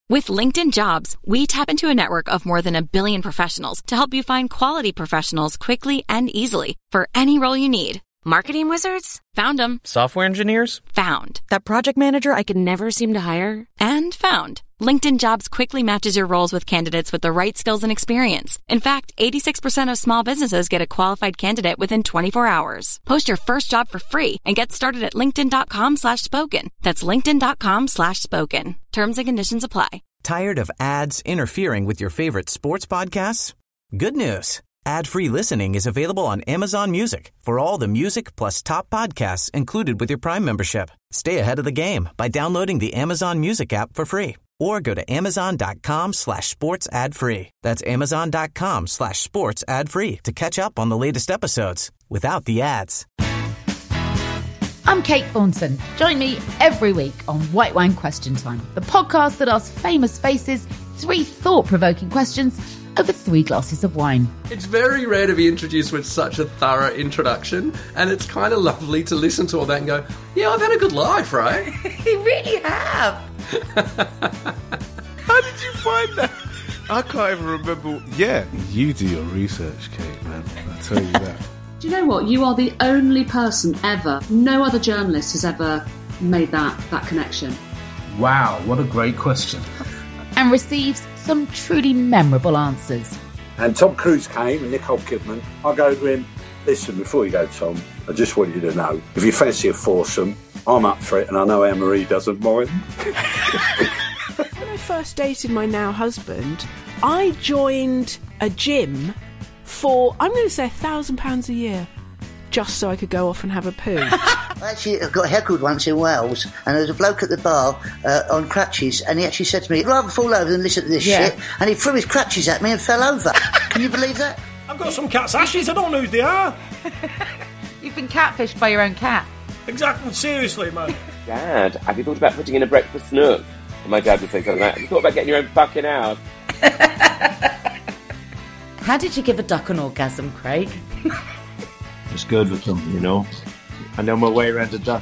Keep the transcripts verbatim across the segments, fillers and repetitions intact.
With LinkedIn Jobs, we tap into a network of more than a billion professionals to help you find quality professionals quickly and easily for any role you need. Marketing wizards? Found them. Software engineers? Found. That project manager I could never seem to hire? And found. LinkedIn Jobs quickly matches your roles with candidates with the right skills and experience. In fact, eighty-six percent of small businesses get a qualified candidate within twenty-four hours. Post your first job for free and get started at linkedin.com slash spoken. That's linkedin.com slash spoken. Terms and conditions apply. Tired of ads interfering with your favorite sports podcasts? Good news. Ad-free listening is available on Amazon Music for all the music plus top podcasts included with your Prime membership. Stay ahead of the game by downloading the Amazon Music app for free or go to amazon.com slash sports ad free. That's amazon.com slash sports ad free to catch up on the latest episodes without the ads. I'm Kate Thornton. Join me every week on White Wine Question Time, the podcast that asks famous faces three thought-provoking questions over three glasses of wine. It's very rare to be introduced with such a thorough introduction, and it's kind of lovely to listen to all that and go, yeah, I've had a good life, right? You really have. How did you find that? I can't even remember. Yeah, you do your research, Kate, man. I'll tell you that. Do you know what? You are the only person ever, no other journalist has ever made that, that connection. Wow, what a great question. And receives some truly memorable answers. And Tom Cruise came and Nicole Kidman. I go to him, listen, before you go, Tom, I just want you to know, if you fancy a foursome, I'm up for it, and I know Anne-Marie doesn't mind. When I first dated my now husband, I joined a gym for, I'm going to say, a thousand pounds a year, just so I could go off and have a poo. Actually, I got heckled once in Wales, and there was a bloke at the bar uh, on crutches, and he actually said to me, I'd rather fall over than listen to this Yeah. shit, and he threw his crutches at me and fell over. Can you believe that? I've got some cat's ashes, I don't know who they are. You've been catfished by your own cat. Exactly, seriously, man. Dad, have you thought about putting in a breakfast nook? And my dad would say something like, have you thought about getting your own fucking house? How did you give a duck an orgasm, Craig? It's good with them, you know. I know my way around a duck.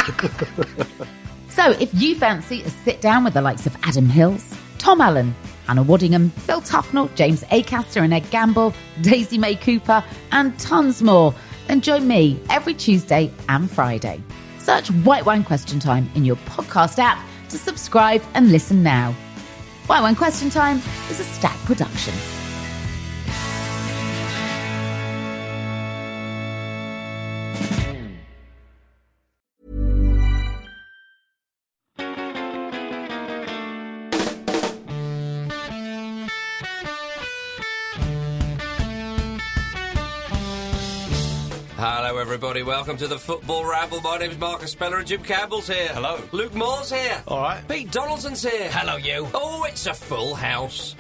So if you fancy a sit-down with the likes of Adam Hills, Tom Allen, Hannah Waddingham, Phil Tufnell, James Acaster and Ed Gamble, Daisy May Cooper, and tons more, then join me every Tuesday and Friday. Search White Wine Question Time in your podcast app to subscribe and listen now. White Wine Question Time is a Stack production. Hello everybody, welcome to the Football Ramble. My name's Marcus Speller and Jim Campbell's here. Hello. Luke Moore's here. All right. Pete Donaldson's here. Hello, you. Oh, it's a full house.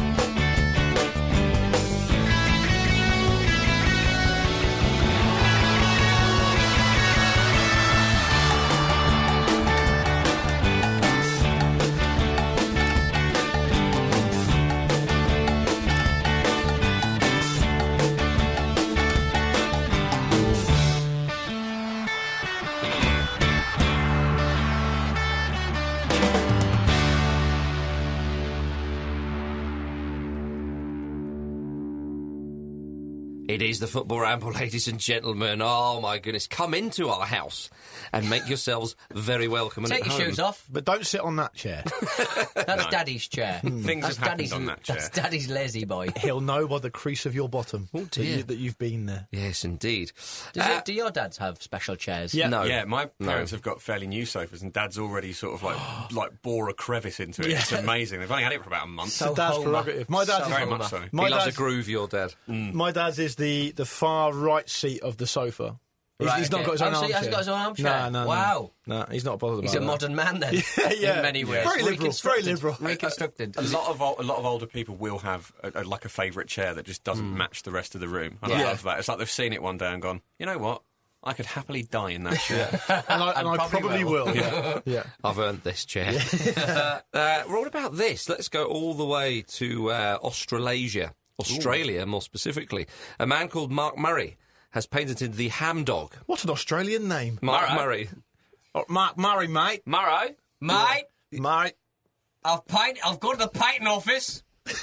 It is the Football Ramble, ladies and gentlemen. Oh, my goodness. Come into our house and make yourselves very welcome. And Take at your home. shoes off. But don't sit on that chair. That's No. Daddy's chair. Things that's have happened Daddy's, on that chair. That's Daddy's lazy boy. He'll know by the crease of your bottom Oh, that, dear. you, that you've been there. Yes, indeed. Does Uh, it, do your dads have special chairs? Yeah, No. yeah. My No. parents have got fairly new sofas, and Dad's already sort of like like bore a crevice into it. Yeah. It's amazing. They've only had it for about a month. So Dad's Homer. prerogative. My dad's So Very Homer. much so. My he loves a dad's- groove, your dad. My dad's is the, the far right seat of the sofa. He's, Right, he's not okay. got his own Oh, so he armchair. hasn't got his own armchair? No, no, no. Wow. No, he's not bothered about He's a that. modern man then. Yeah, yeah. In many ways. Very liberal, very Reconstructed. liberal. Reconstructed. A lot of ol- a lot of older people will have a, a, like a favourite chair that just doesn't Hmm. match the rest of the room. And Yeah. I love that. It's like they've seen it one day and gone, you know what? I could happily die in that chair. And I, and And I probably probably will. will. Yeah. yeah. I've earned this chair. uh, uh, what about this? Let's go all the way to uh, Australasia. Australia, more specifically. A man called Mark Murray has patented the ham dog. What an Australian name. Mark Murray. Murray. Oh, Mark Murray, mate. Murray. Mate. Mate. I've paint. I've gone to the painting office.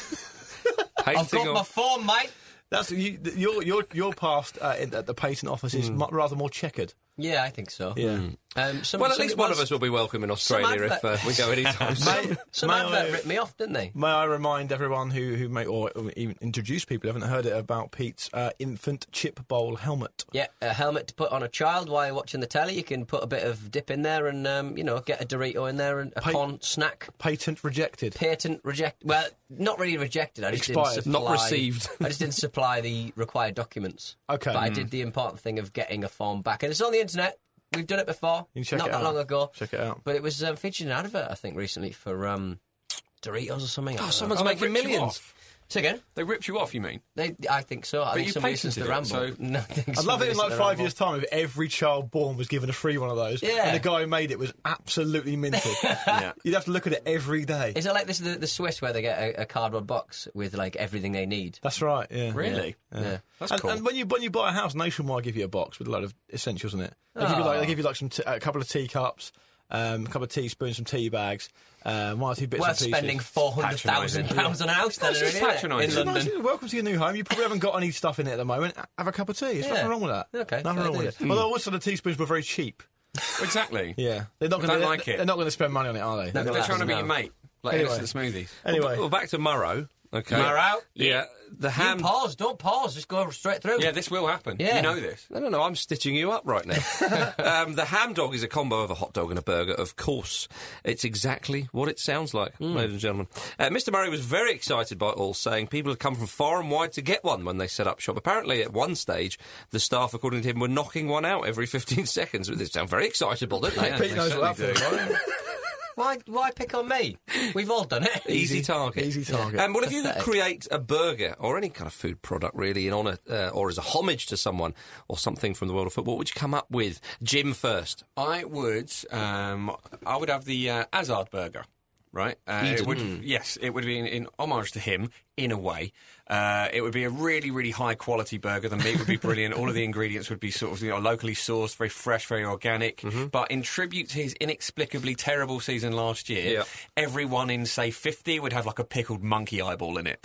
I've got off. my form, mate. That's you. Your your your past uh, in, at the patent office is Mm. mu- rather more checkered. Yeah, I think so. Yeah. Mm. Um, some, well, at some least it one was- of us will be welcome in Australia if uh, we go anytime soon. May, Some may advert I- ripped me off, didn't they? May I remind everyone who who may or even introduce people who haven't heard it about Pete's uh, infant chip bowl helmet. Yeah, a helmet to put on a child while you're watching the telly. You can put a bit of dip in there and, um, you know, get a Dorito in there and a Pa- corn snack. Patent rejected. Patent rejected. Well, not really rejected. I just Expired. didn't supply, Not received. I just didn't supply the required documents. Okay. But I Mm. did the important thing of getting a form back. And it's on the internet. We've done it before. You can check not it that out. long ago. Check it out. But it was um, featured in an advert, I think, recently for um, Doritos or something. I Oh, don't someone's know. making ripped you millions. off. Say again? They ripped you off, you mean? They, I think so. I But think you somebody listens to the Ramble. patented it, so- No, I think I'd love somebody it in listens like to the five Ramble. years' time if every child born was given a free one of those. Yeah. And the guy who made it was absolutely minted. Yeah. You'd have to look at it every day. Is it like this the, the Swiss where they get a, a cardboard box with like everything they need? That's right. Yeah. Really? Yeah. Yeah. That's and, cool. and when you when you buy a house, Nationwide give you a box with a load of essentials in it. They give you like they give you like some t- a couple of teacups, um, a couple of teaspoons, some tea bags, um, one or two bits Worth of pieces. spending four hundred thousand pounds on a house then, That's just really, isn't it? patronising. In It's London. nice. Welcome to your new home. You probably haven't got any stuff in it at the moment. Have a cup of tea. There's Yeah. nothing wrong with that. Okay, nothing fair wrong with dues. it. Although also the teaspoons were very cheap. Exactly. Yeah, they're not I going don't like it. They're not going to spend money on it, are they? No, They're Well, trying to be no. your mate. Like Anyway. innocent smoothies. Anyway, Well, back to Murrow. Okay. Murrow? Yeah. The You ham. pause, don't pause, just go straight through. Yeah, this will happen. Yeah. You know this. No, no, no, I'm stitching you up right now. um, the ham dog is a combo of a hot dog and a burger, of course. It's exactly what it sounds like, ladies and gentlemen. Uh, Mister Murray was very excited by it all, saying people had come from far and wide to get one when they set up shop. Apparently, at one stage, the staff, according to him, were knocking one out every fifteen seconds. They sound very excitable, don't they? Yeah, Pete they knows what that certainly feels do. like. Why, why pick on me? We've all done it. Easy target. Easy target. Um, well, if you could Pathetic. create a burger or any kind of food product, really, in honour uh, or as a homage to someone or something from the world of football, what would you come up with? Jim first. I would, um, I would have the uh, Azard burger, right? Uh, it Eden. would, yes, it would be in, in homage to him, in a way. Uh, it would be a really, really high quality burger. The meat would be brilliant. All of the ingredients would be sort of, you know, locally sourced, very fresh, very organic. Mm-hmm. But in tribute to his inexplicably terrible season last year, Yeah. everyone in, say, fifty would have like a pickled monkey eyeball in it.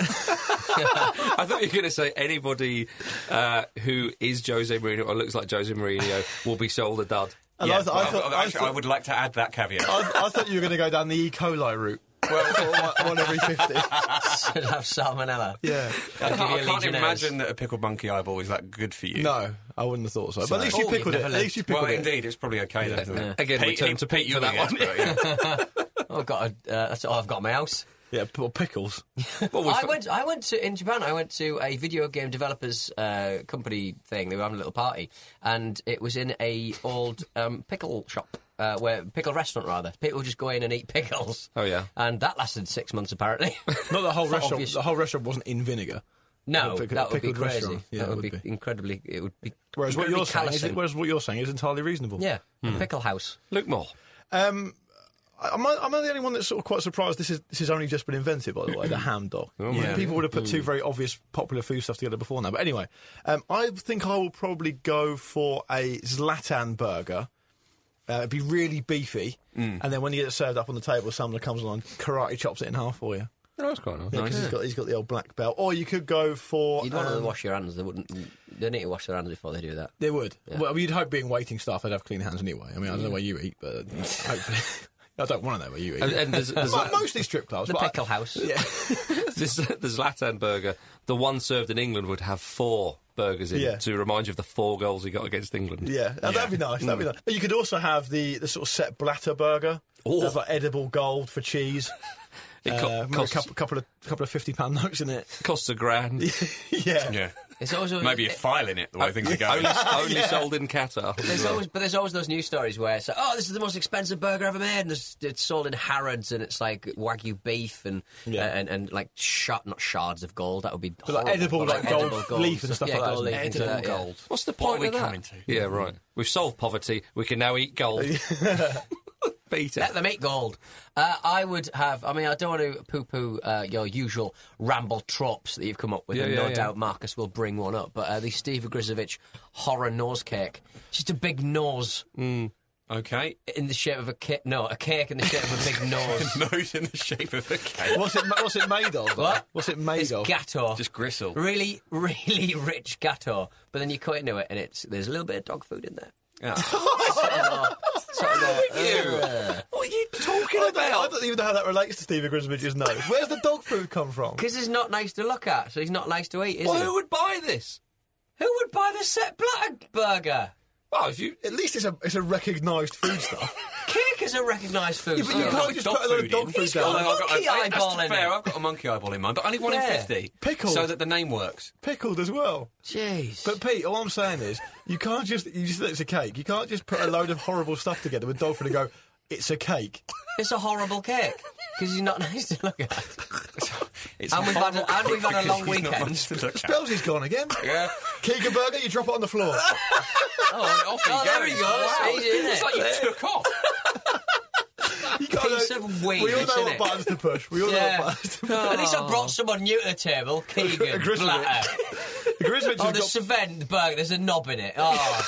I thought you were going to say anybody uh, who is Jose Mourinho or looks like Jose Mourinho will be sold a dud. And Yeah, I, th- well, I, thought, actually, I, I thought, would like to add that caveat. I, I thought you were going to go down the E. coli route. Well, one, one every fifty. Should have salmonella. Yeah. I I'll can't, give you I a can't Legionnaires. imagine that a pickled monkey eyeball is that good for you. No, I wouldn't have thought so. But at least you Oh, pickled you've it. At never least you Well, pickled it. indeed, it's probably okay then, isn't Yeah. it? Again, we Pete- turn to Pete, Pete you for that were the one. expert, yeah. Oh, I've got a, uh, that's all I've got in my house. Yeah, p- or pickles. Well, we I f- went. I went to in Japan. I went to a video game developers uh, company thing. They were having a little party, and it was in a old um, pickle shop, uh, where pickle restaurant rather. People just go in and eat pickles. Oh, yeah. and that lasted six months apparently. Not the whole For restaurant. obvious- The whole restaurant wasn't in vinegar. No, A pick- that would be pickled crazy. restaurant. Yeah, that it would would be, be. incredibly. It would be. Whereas what incredibly you're saying, is, callousing. whereas what you're saying is entirely reasonable. Yeah, a pickle house. Luke Moore. Um, am I, am I the only one that's sort of quite surprised? This is this has only just been invented, by the way. The ham dog. yeah. People would have put two very obvious popular food stuff together before now. But anyway, um, I think I will probably go for a Zlatan burger. Uh, it'd be really beefy, and then when you get it served up on the table, someone comes along, karate chops it in half for you. Oh, that's quite nice. Yeah, 'cause he's got he's got the old black belt. Or you could go for. You'd want to um, wash your hands. They wouldn't. They need to wash their hands before they do that. They would. Well, you'd hope being waiting staff they'd have clean hands anyway. I mean, I don't know where you eat, but hopefully. I don't want to know where you eat. And, and there's, there's, Well, mostly strip clubs. The but I- pickle house. Yeah. this, the Zlatan burger, the one served in England, would have four burgers in Yeah. to remind you of the four goals he got against England. Yeah, uh, that'd be nice. That'd be nice. But you could also have the, the sort of set Blatter burger. Oh. There's like edible gold for cheese. It co- uh, maybe costs- a couple, couple of couple of fifty pound notes in it. Costs a grand. Yeah, Yeah. It's also Maybe a file in it, the way things are going. Only, only sold in Qatar. There's always, but there's always those news stories where it's like, oh, this is the most expensive burger ever made, and it's, it's sold in Harrods, and it's like Wagyu beef and Yeah. uh, and, and like shard, not shards of gold. That would be But like horrible, edible, but like gold gold leaf and stuff yeah, like that, gold isn't leaf, it? things like Edible that, yeah. gold. What's the What point are we of that? coming to? Yeah, right. We've solved poverty. We can now eat gold. Beat it. Let them eat gold. Uh, I would have. I mean, I don't want to poo-poo uh, your usual ramble tropes that you've come up with, Yeah, and yeah, no yeah. doubt Marcus will bring one up. But uh, the Steve Grisovich horror nose cake, just a big nose. Mm. Okay. In the shape of a cake. No, a cake in the shape of a big nose. Nose in the shape of a cake. What's it? What's it made of? What? What's it made It's of? gatto. Just gristle. Really, really rich gatto. But then you cut into it, and it's there's a little bit of dog food in there. Yeah. Sort of, sort of, uh, What are you talking about? I don't even know how that relates to Stevie Griswold's nose. Where's the dog food come from? Because it's not nice to look at, so he's not nice to eat, is Well, he? who would buy this? Who would buy the Sepp Blatter burger? Oh, if you at least it's a it's a recognised food stuff. Cake is a recognised food. Yeah, but you stuff. can't just put a load of dog food He's down. got a I've got- monkey I- I- eyeball that's in fair. it. I've got a monkey eyeball in mine, but only one Yeah. in fifty. Pickled. So that the name works. Pickled as well. Jeez. But Pete, all I'm saying is, you can't just you just it's a cake. You can't just put a load of horrible stuff together with dog food and go, it's a cake. It's a horrible cake because he's not nice to look at. It's and we've had a, and we've had a long because he's not weekend. nice to look at. Spelsy's gone again. Yeah. Keegan Burger, you drop it on the floor. Oh, and off he Oh, goes. there he goes. Wow. He's in It's it. like you took off. You gotta Piece know- of wings, we all know isn't what it? buttons to push. We all know Yeah. what buttons to push. At least I brought someone new to the table. Keegan Griswold. Blatter. Griswold Oh, has the got- Savent burger. There's a knob in it. Oh.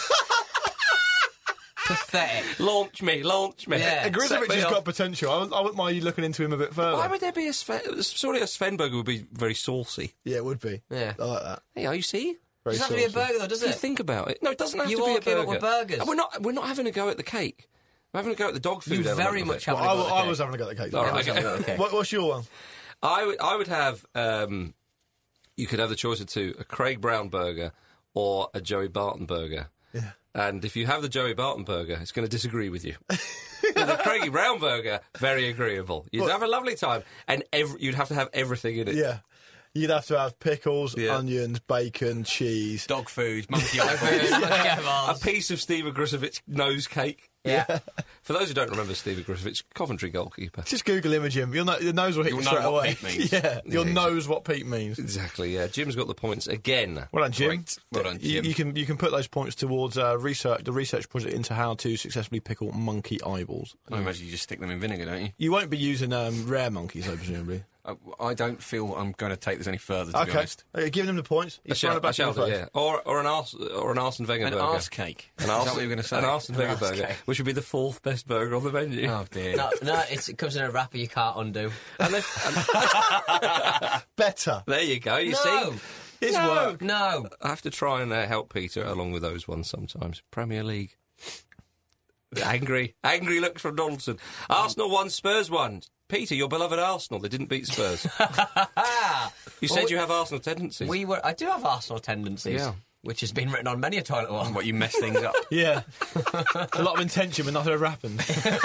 Pathetic. Launch me, launch me. Yeah. Griswold Set me has off. got potential. I, wouldn't- I wouldn't mind you looking into him a bit further. Why would there be a Sven? Surely a Sven burger would be very saucy. Yeah, it would be. Yeah. I like that. Hey, you see? Very Doesn't have to be a saucy. burger though, does If you it? think about it. No, it doesn't have You to be all a came burger. up with burgers. And we're not. We're not having a go at the cake. We're having a go at the dog food. You element very of much it. have- Well, I, Having a go at I the was having a go at the cake. All right, Yeah, okay. okay. What, what's your one? I would. I would have. Um, you could have the choice of two: a Craig Brown burger or a Joey Barton burger. Yeah. And if you have the Joey Barton burger, it's going to disagree with you. The Craigie Brown burger, very agreeable. You'd What? have a lovely time, and ev- you'd have to have everything in it. Yeah. You'd have to have pickles, Yeah. onions, bacon, cheese. Dog food, monkey Dog eyeball. food, monkey A eyeballs. piece of Steve Agrisovich nose cake. Yeah. For those who don't remember Steve Agrisovich, Coventry goalkeeper. Just Google image him. You'll know, your nose will hit You'll you know straight what away. Pete means. Yeah, you'll Yeah, knows what Pete means. Exactly, yeah. Jim's got the points again. Well done, Jim. Great. Well done, You, Jim. you can you can put those points towards uh, research the research project into how to successfully pickle monkey eyeballs. I imagine you just stick them in vinegar, don't you? You won't be using um, rare monkeys, though, presumably. I, I don't feel I'm going to take this any further, to be Okay, honest. uh, giving them the points. A He's throwing shell, it back a shell, in your face. yeah. Or, or an arse, or an Arsene Wenger An burger. arse cake. An Is arse, that what you were going to say? An Arsene Wenger arse burger, cake. which would be the fourth best burger on the menu. Oh, dear. No, no it's, it comes in a wrapper you can't undo. And then- and- Better. there you go. You No. see, It's No. work. No. I have to try and uh, help Peter along with those ones sometimes. Premier League. angry, angry looks from Donaldson. Arsenal won, Spurs won. Peter, your beloved Arsenal, they didn't beat Spurs. You said Well, you have Arsenal tendencies. We were. I do have Arsenal tendencies, Yeah. which has been written on many a toilet wall. What, you mess things up? Yeah. A lot of intention, but nothing ever happened.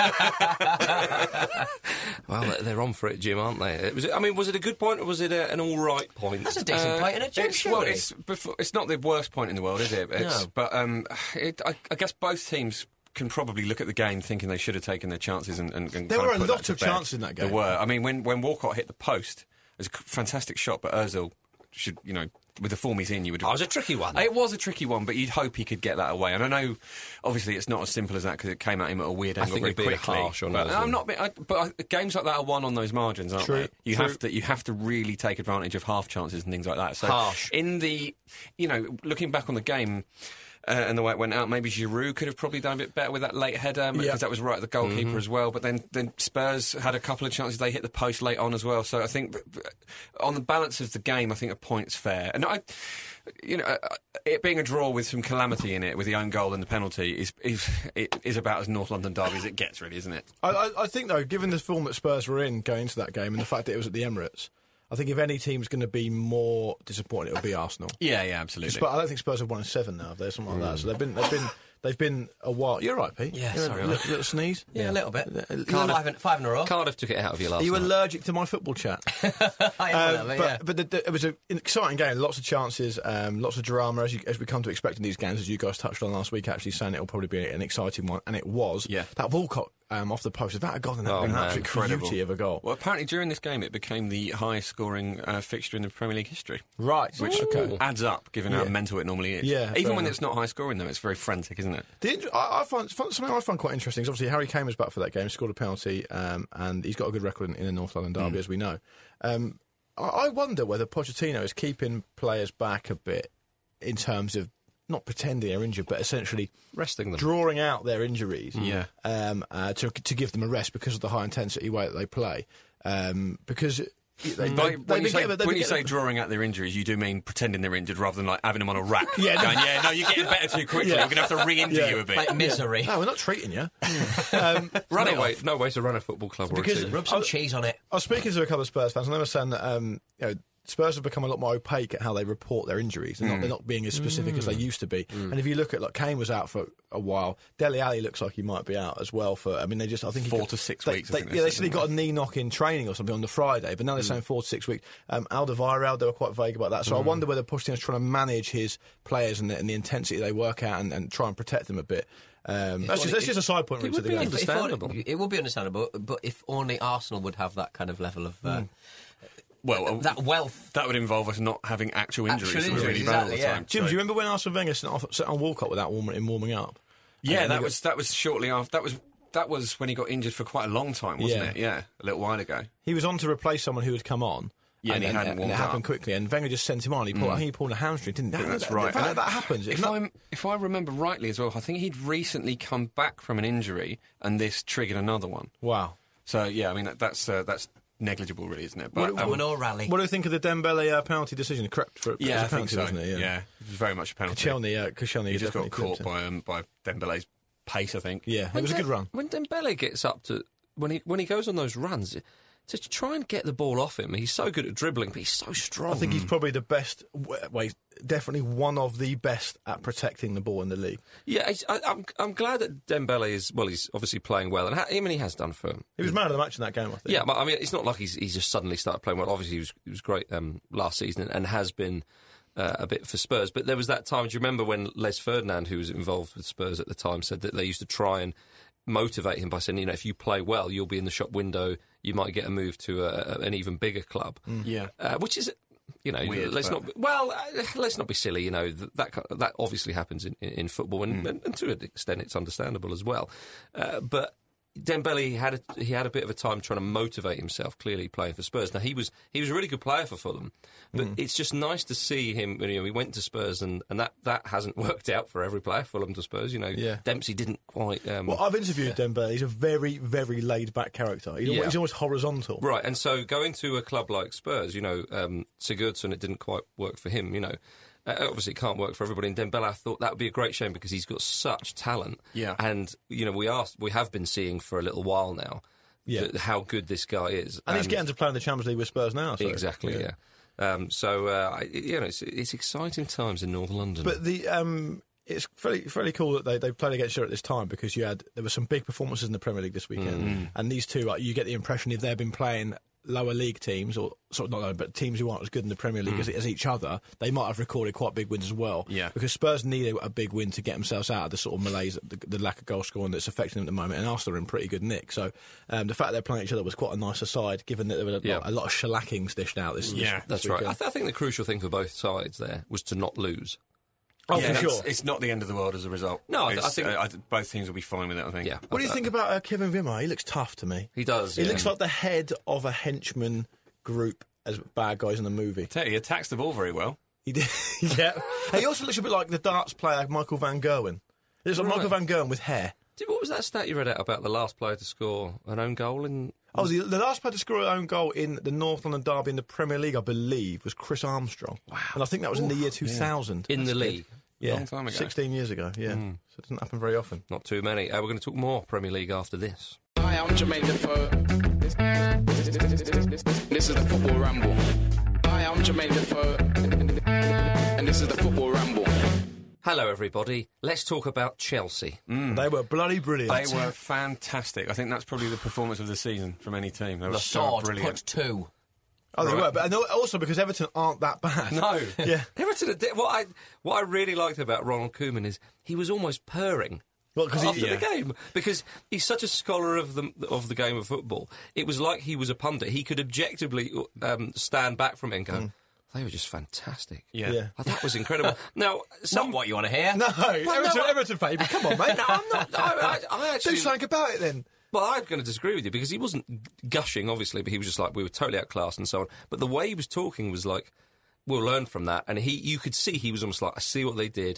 Well, they're- they're on for it, Jim, aren't they? It was, I mean, was it a good point or was it a, an all right point? That's a decent point in a joke, It's, well, surely. it's, before, it's not the worst point in the world, is it? It's, No. But um, it, I, I guess both teams can probably look at the game thinking they should have taken their chances and, and, and There kind were a put lot that to of bed. chances in that game. There were. I mean, when, when Walcott hit the post, it was a fantastic shot, but Ozil should, you know, with the form he's in, you would... Oh, it was a tricky one. It was a tricky one, but you'd hope he could get that away. And I know, obviously, it's not as simple as that because it came at him at a weird I angle think very you're being quickly. harsh on but Ozil. I'm not. being- I, but I, games like that are won on those margins, aren't True, they? You true. have to. You have to really take advantage of half chances and things like that. So Harsh. in the, you know, looking back on the game. Uh, and the way it went out, maybe Giroud could have probably done a bit better with that late header because Yeah. that was right at the goalkeeper Mm-hmm. as well. But then, then Spurs had a couple of chances; they hit the post late on as well. So I think, on the balance of the game, I think a point's fair. And I, you know, uh, it being a draw with some calamity in it, with the own goal and the penalty, is is it is about as North London derby as it gets, really, isn't it? I, I, I think, though, given the form that Spurs were in going into that game and the fact that it was at the Emirates, I think if any team's going to be more disappointed, it'll be Arsenal. Yeah, yeah, absolutely. But I don't think Spurs have won in seven now, have they? Something like that. So they've been, they've been, they've been a while. You're right, Pete. Yeah, You're sorry, a mate. little, little sneeze. Yeah, a little bit. Cardiff- Five in, five in a row. Cardiff took it out of you last Are you night. allergic to my football chat? I am Um, a little bit, but yeah. but the, the, it was a, an exciting game, lots of chances, um, lots of drama, as, you, as we come to expect in these games, as you guys touched on last week, actually saying it'll probably be an exciting one, and it was. Yeah. That Walcott um, off the post, if that had gone, then that Oh, would have been an man. absolute Incredible. beauty of a goal. Well, apparently during this game, it became the highest scoring uh, fixture in the Premier League history. Right, Which okay. adds up, given how Yeah. mental it normally is. Yeah, Even fair when enough. it's not high scoring, though, it's very frantic, isn't it? The, int- I, I find something I find quite interesting is obviously Harry Kane was back for that game, scored a penalty, um, and he's got a good record in, in the North London derby, as we know. Um, I, I wonder whether Pochettino is keeping players back a bit in terms of not pretending they're injured, but essentially resting them, drawing out their injuries, yeah, um, uh, to to give them a rest because of the high intensity way that they play, um, because. They, By, they, when you, say, getting, when you say drawing out their injuries, you do mean pretending they're injured rather than like having them on a rack. Yeah, going, yeah, no, you're getting better too quickly. Yeah. We're going to have to re-injure Yeah. you a bit. Like misery. No, we're not treating you. um, Run no it way, no way to run a football club or Because a team. Rub some I- cheese on it. I was speaking to a couple of Spurs fans, and they were saying that um, you know, Spurs have become a lot more opaque at how they report their injuries. They're, not, Mm. they're not being as specific as they used to be. And if you look at, like, Kane was out for a while. Dele Alli looks like he might be out as well for. I mean, they just. I think he Four got, to six they, weeks, I They, think they yeah, they said, said he didn't got a knee knock in training or something on the Friday, but now they're saying four to six weeks. Um, Alderweireld, they were quite vague about that. So I wonder whether Pochettino's trying to manage his players and the, and the intensity they work at and, and try and protect them a bit. Um, that's, just, that's just a side point. It really, would to be the game. understandable. If only- it would be understandable, but if only Arsenal would have that kind of level of. Uh, Well, uh, that wealth. That would involve us not having actual injuries. Actual that we're injuries, really bad all the exactly, yeah. time. Jim, So- do you remember when Arsene Wenger sat, off, sat on Walcott without warming, in warming up? Yeah, And that he was that was shortly after. That was that was when he got injured for quite a long time, wasn't Yeah. it? Yeah, a little while ago. He was on to replace someone who had come on. Yeah, and he hadn't and warmed it happened up. quickly. And Wenger just sent him on. He pulled, I think he pulled a hamstring, didn't he? I think That- that's that- right. That, And that happens. If, It's not- I'm, if I remember rightly as well, I think he'd recently come back from an injury, and this triggered another one. Wow. So yeah, I mean that, that's uh, that's negligible, really, isn't it? But What- um, what- Domino rally. What do you think of the Dembele uh, penalty decision? Correct for it yeah, was I a think penalty, so. wasn't it? Yeah. it was very much a penalty. Koscielny, uh, Koscielny he just got definitely caught clipped by um, by Dembele's pace, I think. Yeah, it was a good run. When Dembele gets up to when he when he goes on those runs, to try and get the ball off him, he's so good at dribbling, but he's so strong. I think he's probably the best. Well, definitely one of the best at protecting the ball in the league. Yeah, he's- I, I'm I'm glad that Dembele is well. He's obviously playing well, and ha- I mean he has done for him. He was man of the match in that game, I think. Yeah, but I mean it's not like he's he's just suddenly started playing well. Obviously he was he was great um, last season and, and has been. Uh, a bit for Spurs, but there was that time. Do you remember when Les Ferdinand, who was involved with Spurs at the time, said that they used to try and motivate him by saying, you know, if you play well, you'll be in the shop window. You might get a move to a, an even bigger club. Yeah, uh, which is, you know, Weird, let's but- not. Well, uh, let's not be silly. You know, that that, that obviously happens in, in, in football, and, Mm. and, and to an extent, it's understandable as well. Uh, but Dembele had a, he had a bit of a time trying to motivate himself. Clearly, playing for Spurs. Now he was he was a really good player for Fulham, but Mm. it's just nice to see him. You know, he went to Spurs, and, and that, that hasn't worked out for every player. Fulham to Spurs. You know, Yeah. Dempsey didn't quite. Um, Well, I've interviewed Dembele. He's a very, very laid-back character. He's, Yeah. almost, he's almost horizontal. Right, and so going to a club like Spurs, you know, um, Sigurdsson, it didn't quite work for him, you know. Uh, obviously, it can't work for everybody. And Dembele, I thought that would be a great shame because he's got such talent. Yeah. And, you know, we are, we have been seeing for a little while now Yeah. th- how good this guy is. And he's getting to play in the Champions League with Spurs now. So, Exactly, yeah. Um, so, uh, I, you know, it's, it's exciting times in North London. But the um, it's fairly fairly cool that they, they played against each other at this time because you had there were some big performances in the Premier League this weekend, Mm. and these two, like, you get the impression if they've been playing lower league teams or sort of not lower, but teams who aren't as good in the Premier League Mm. as, as each other, they might have recorded quite big wins as well. Yeah. Because Spurs need a, a big win to get themselves out of the sort of malaise, the, the lack of goal scoring that's affecting them at the moment, and Arsenal are in pretty good nick. So um, the fact they're playing each other was quite a nice aside, given that there were a, Yeah. lot, a lot of shellackings dished out this. Yeah, this, That's this right. weekend. I, th- I think the crucial thing for both sides there was to not lose. Oh, yeah, for it's- sure. It's not the end of the world as a result. No, I- I It's, think- uh, I, both teams will be fine with it. I think. Yeah. What do you think about uh, Kevin Wimmer? He looks tough to me. He does. He yeah. looks like the head of a henchman group as bad guys in the movie. Tell you, he attacks the ball very well. He did, yeah. He also looks a bit like the darts player Michael Van Gerwen. He looks like Right. Michael Van Gerwen with hair. Dude, what was that stat you read out about the last player to score an own goal in? Oh, the, the last player to score his own goal in the North London derby in the Premier League, I believe, was Chris Armstrong. Wow. And I think that was in the year two thousand. In the league. Yeah, Long time ago. sixteen years ago, yeah. Mm. So it doesn't happen very often. Not too many. Uh, we're going to talk more Premier League after this. Hi, I'm Jermaine Defoe. This, this, this, this, this, this, this is the Football Ramble. Hi, I'm Jermaine Defoe. And this is the Football Ramble. Hello, everybody. Let's talk about Chelsea. They were bloody brilliant. They were fantastic. I think that's probably the performance of the season from any team. They were The so sword brilliant. put two. Oh, they Right. were, but and also because Everton aren't that bad. No. Yeah. Everton, are di- what I what I really liked about Ronald Koeman is he was almost purring. Well, 'cause he- after yeah. the game, because he's such a scholar of the of the game of football. It was like he was a pundit. He could objectively um, stand back from it and go, "They were just fantastic." Yeah. Yeah. Oh, that was incredible. Now, some, Not what you want to hear. No, Well, Everton, no, I- Everton baby, come on, mate. no, I'm not. I, I, I actually Do something about it then. Well, I'm going to disagree with you because he wasn't gushing, obviously, but he was just like, we were totally outclassed and so on. But the way he was talking was like, we'll learn from that. And he, you could see he was almost like, I see what they did.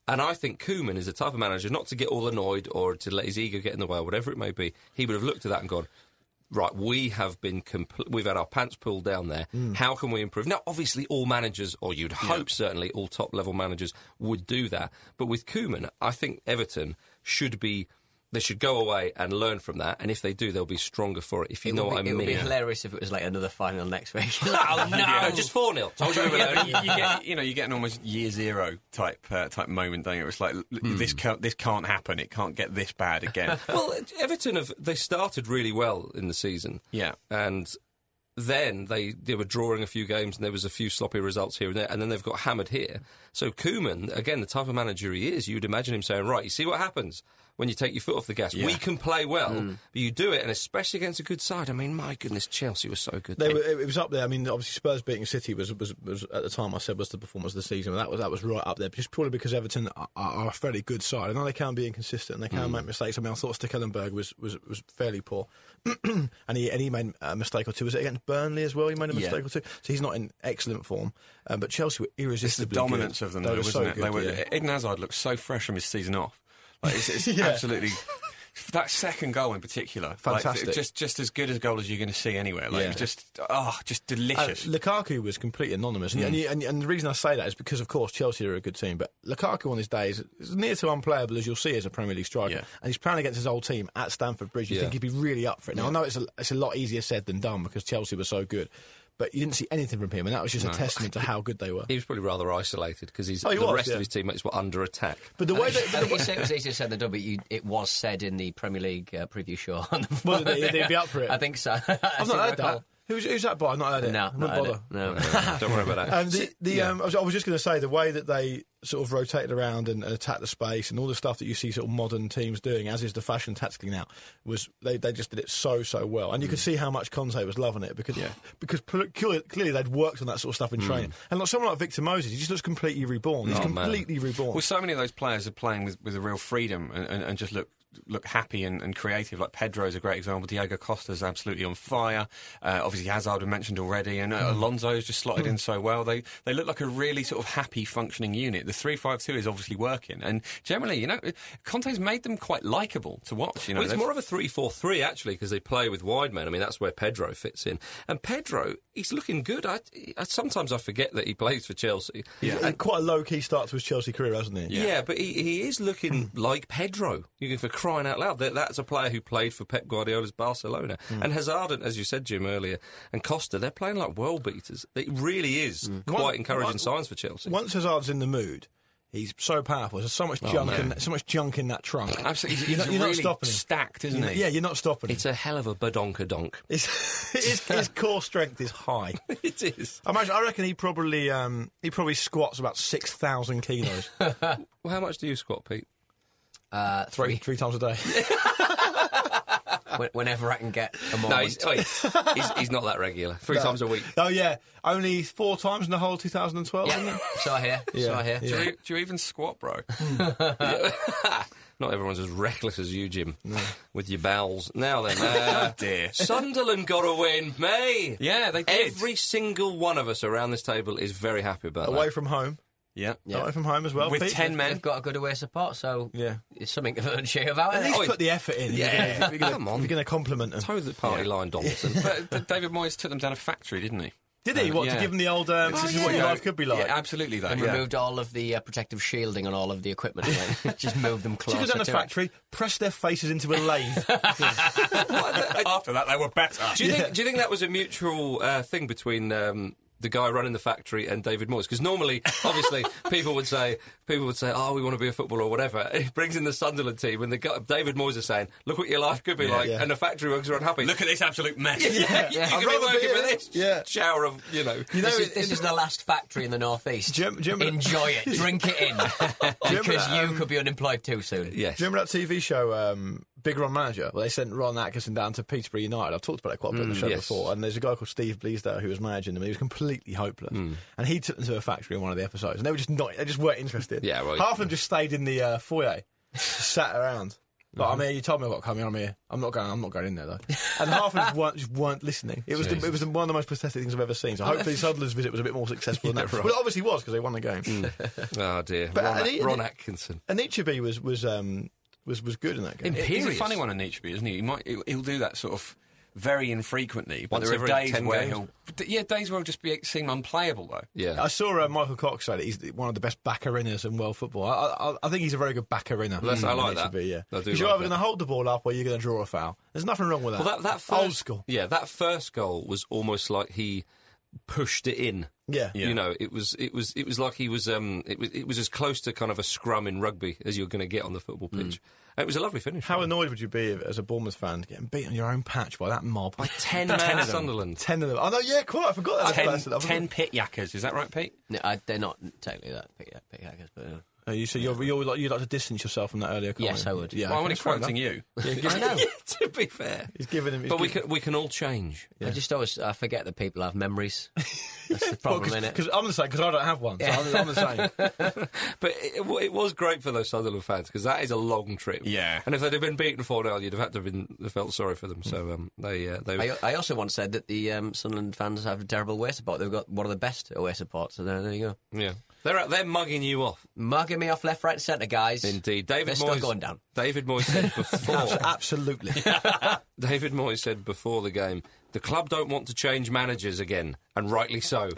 And I think Koeman is the type of manager not to get all annoyed or to let his ego get in the way, or whatever it may be. He would have looked at that and gone, right, we have been compl- we've had our pants pulled down there. Mm. How can we improve? Now, obviously, all managers, or you'd hope yeah. certainly all top level managers would do that. But with Koeman, I think Everton should be. They should go away and learn from that, and if they do, they'll be stronger for it, if you it know be, what I it mean. It would be hilarious if it was like another final next week. Oh, no, yeah. just four nil. Told you, you, you, get, you know, you get an almost year zero type uh, type moment, don't you? It's like, mm. this, can't, this can't happen, it can't get this bad again. Well, Everton, have they started really well in the season. Yeah. And then they, they were drawing a few games and there was a few sloppy results here and there, and then they've got hammered here. So Koeman, again, the type of manager he is, you'd imagine him saying, right, you see what happens when you take your foot off the gas. Yeah. We can play well, mm. but you do it, and especially against a good side. I mean, my goodness, Chelsea was so good. They were, it was up there. I mean, obviously Spurs beating City was, was, was at the time I said was the performance of the season. That was that was right up there, just purely because Everton are, are a fairly good side. I know they can be inconsistent, and they can mm. make mistakes. I mean, I thought Stekelenburg was, was, was fairly poor, and he and he made a mistake or two. Was it against Burnley as well? He made a mistake yeah. or two. So he's not in excellent form. Um, but Chelsea were irresistibly it's the dominance good. of them, they though, were wasn't so it? Good, they were, yeah. Eden Hazard looked so fresh from his season off. Like, it's it's yeah. absolutely. That second goal in particular, fantastic, like, just just as good a goal as you're going to see anywhere. Like, yeah. just oh, just delicious. Uh, Lukaku was completely anonymous, and, mm. and, you, and, and the reason I say that is because, of course, Chelsea are a good team, but Lukaku on his days is near to unplayable as you'll see as a Premier League striker, yeah. and he's playing against his old team at Stamford Bridge. You yeah. think he'd be really up for it. Now yeah. I know it's a it's a lot easier said than done because Chelsea were so good. But you didn't see anything from him, and that was just no. a testament to how good they were. He was probably rather isolated because he's oh, he the was, rest yeah. of his teammates were under attack. But the way that I think you said it was easier said than done, but you, it was said in the Premier League uh, preview show. On the well, they'd, they'd be up for it. I think so. I've not heard that. Who's, who's that by? I've not heard it. No, not not bother. No, no. Don't worry about that. Um, the, the, yeah. um, I, was, I was just going to say, the way that they sort of rotated around and, and attacked the space and all the stuff that you see sort of modern teams doing, as is the fashion tactically now, was they, they just did it so, so well. And you mm. could see how much Conte was loving it because yeah. because clearly, clearly they'd worked on that sort of stuff in mm. training. And like someone like Victor Moses, he just looks completely reborn. He's oh, completely man. reborn. Well, so many of those players are playing with, with a real freedom and, and, and just look look happy and, and creative. Like Pedro's a great example. Diego Costa's absolutely on fire. Uh, obviously Hazard we mentioned already, and uh, mm. Alonso's just slotted mm. in so well. They they look like a really sort of happy functioning unit. The three five two is obviously working, and generally, you know, Conte's made them quite likeable to watch. You know, well, it's more of a three four three actually because they play with wide men. I mean, that's where Pedro fits in, and Pedro, he's looking good. I, I sometimes I forget that he plays for Chelsea. Yeah, and quite a low key start to his Chelsea career, hasn't he? Yeah, yeah but he, he is looking like Pedro. You can, for crying out loud, that, that's a player who played for Pep Guardiola's Barcelona. Mm. And Hazard, as you said, Jim, earlier, and Costa, they're playing like world beaters. It really is mm. quite One, encouraging one, signs for Chelsea. Once Hazard's in the mood, he's so powerful. There's so much oh, junk, man. in, so much junk in that trunk. Absolutely, he's, you're, he's not, you're really not stopping him. Stacked, isn't you're, he? Yeah, you're not stopping it's him. It's a hell of a badonka-donk. It's, his, his core strength is high. It is. I imagine. I reckon he probably um, he probably squats about six thousand kilos. Well, how much do you squat, Pete? Uh, three. three, three times a day. Whenever I can get a moment. No, he's, oh, he's, he's not that regular. Three no. times a week. Oh, yeah. Only four times in the whole two thousand twelve, yeah. isn't it? So I hear. Yeah. So I hear. Yeah. Do, you, do you even squat, bro? Not everyone's as reckless as you, Jim, no. with your bowels. Now then, uh, oh dear. Sunderland got a win, May. Yeah, they did. Every single one of us around this table is very happy about Away that. from home. Yeah. yeah. Away from home as well. With Pete. ten men. They've got a good away support, so yeah. it's something to share about. At least it? put the effort in. Yeah. You're gonna, Come on. You're going to compliment them. Toe the party yeah. line, Donaldson. But David Moyes took them down a factory, didn't he? Did he? Um, what, yeah. to give them the old, um, oh, this yeah. is what your life could be like? Yeah, absolutely, though. And yeah. removed all of the uh, protective shielding on all of the equipment. Just moved them closer Took them down to the factory, it. pressed their faces into a lathe. After that, they were better. Do you, yeah. think, do you think that was a mutual uh, thing between... Um, the guy running the factory and David Moyes, because normally, obviously, people would say, people would say, "Oh, we want to be a footballer or whatever." He brings in the Sunderland team, and the guy, David Moyes is saying, "Look what your life could be yeah, like," yeah. and the factory workers are unhappy. Look at this absolute mess. Yeah, yeah. You I'd could be working be for this yeah. shower of, you know. You know, this, is, it, this it, is the last factory in the northeast. Do you, do you remember, enjoy it, drink it in, because that, um, you could be unemployed too soon. Yes. Do you remember that T V show, um, Big Ron Manager? Well, they sent Ron Atkinson down to Peterborough United. I've talked about it quite a bit on the show yes. before. And there's a guy called Steve Bleasdale who was managing them. And he was completely hopeless. Mm. And he took them to a factory in one of the episodes, and they were just not. They just weren't interested. Yeah, right. Half of them just stayed in the uh, foyer, just sat around. Like, I mean, you told me I've got to come here. I'm here. I'm not going. I'm not going in there though. And half of them weren't, just weren't listening. It was the, it was one of the most pathetic things I've ever seen. So hopefully Sunderland's visit was a bit more successful than that. right. Well, it obviously was because they won the game. Mm. Oh dear, But Ron, Ani- Ron Atkinson. Anichebe was was um was was good in that game. He's a funny one, Anichebe, isn't he? He might he'll, he'll do that sort of very infrequently. But Once there are every days ten where games? he'll d- yeah days where he'll just be seem unplayable though. Yeah, I saw uh, Michael Cox say that he's one of the best backerinners in world football. I, I, I think he's a very good backerinner. Well, that's- I like Anichebe, that. Yeah, I do because like you're either that. going to hold the ball up or you're going to draw a foul. There's nothing wrong with that. Well, that that first, old school. Yeah, that first goal was almost like he pushed it in. Yeah. You know, it was it was it was like he was um it was it was as close to kind of a scrum in rugby as you're going to get on the football pitch. And it was a lovely finish. How annoyed would you be if, as a Bournemouth fan getting beaten on your own patch by that mob? By ten, Ten men of them. Sunderland. Ten of them. Oh no, yeah, quite. I forgot that. Ten, person. I ten pit yackers, is that right, Pete? No, I, they're not technically that big, big hackers, but. Uh, Oh, you so you're, you're like, you'd like to distance yourself from that earlier comment? Yes, I would. Yeah, Well, I'm okay, only fair quoting enough. you. Yeah, give- I know. To be fair, He's giving him. He's but we giving- can we can all change. I just always I forget that people have memories. That's the problem, innit? Because I'm the same. Because I don't have one. So I'm, I'm the same. But it, it was great for those Sunderland fans because that is a long trip. Yeah. And if they'd have been beaten four nil, you'd have had to have been have felt sorry for them. So um, they uh, they. I, I also once said that the um, Sunderland fans have a terrible away support. They've got one of the best away supports. So there, there you go. Yeah. They're they're mugging you off. Mugging me off left, right, and centre, guys. Indeed, David They're Moyes still going down. David Moyes said before. Absolutely. David Moyes said before the game, the club don't want to change managers again, and rightly so.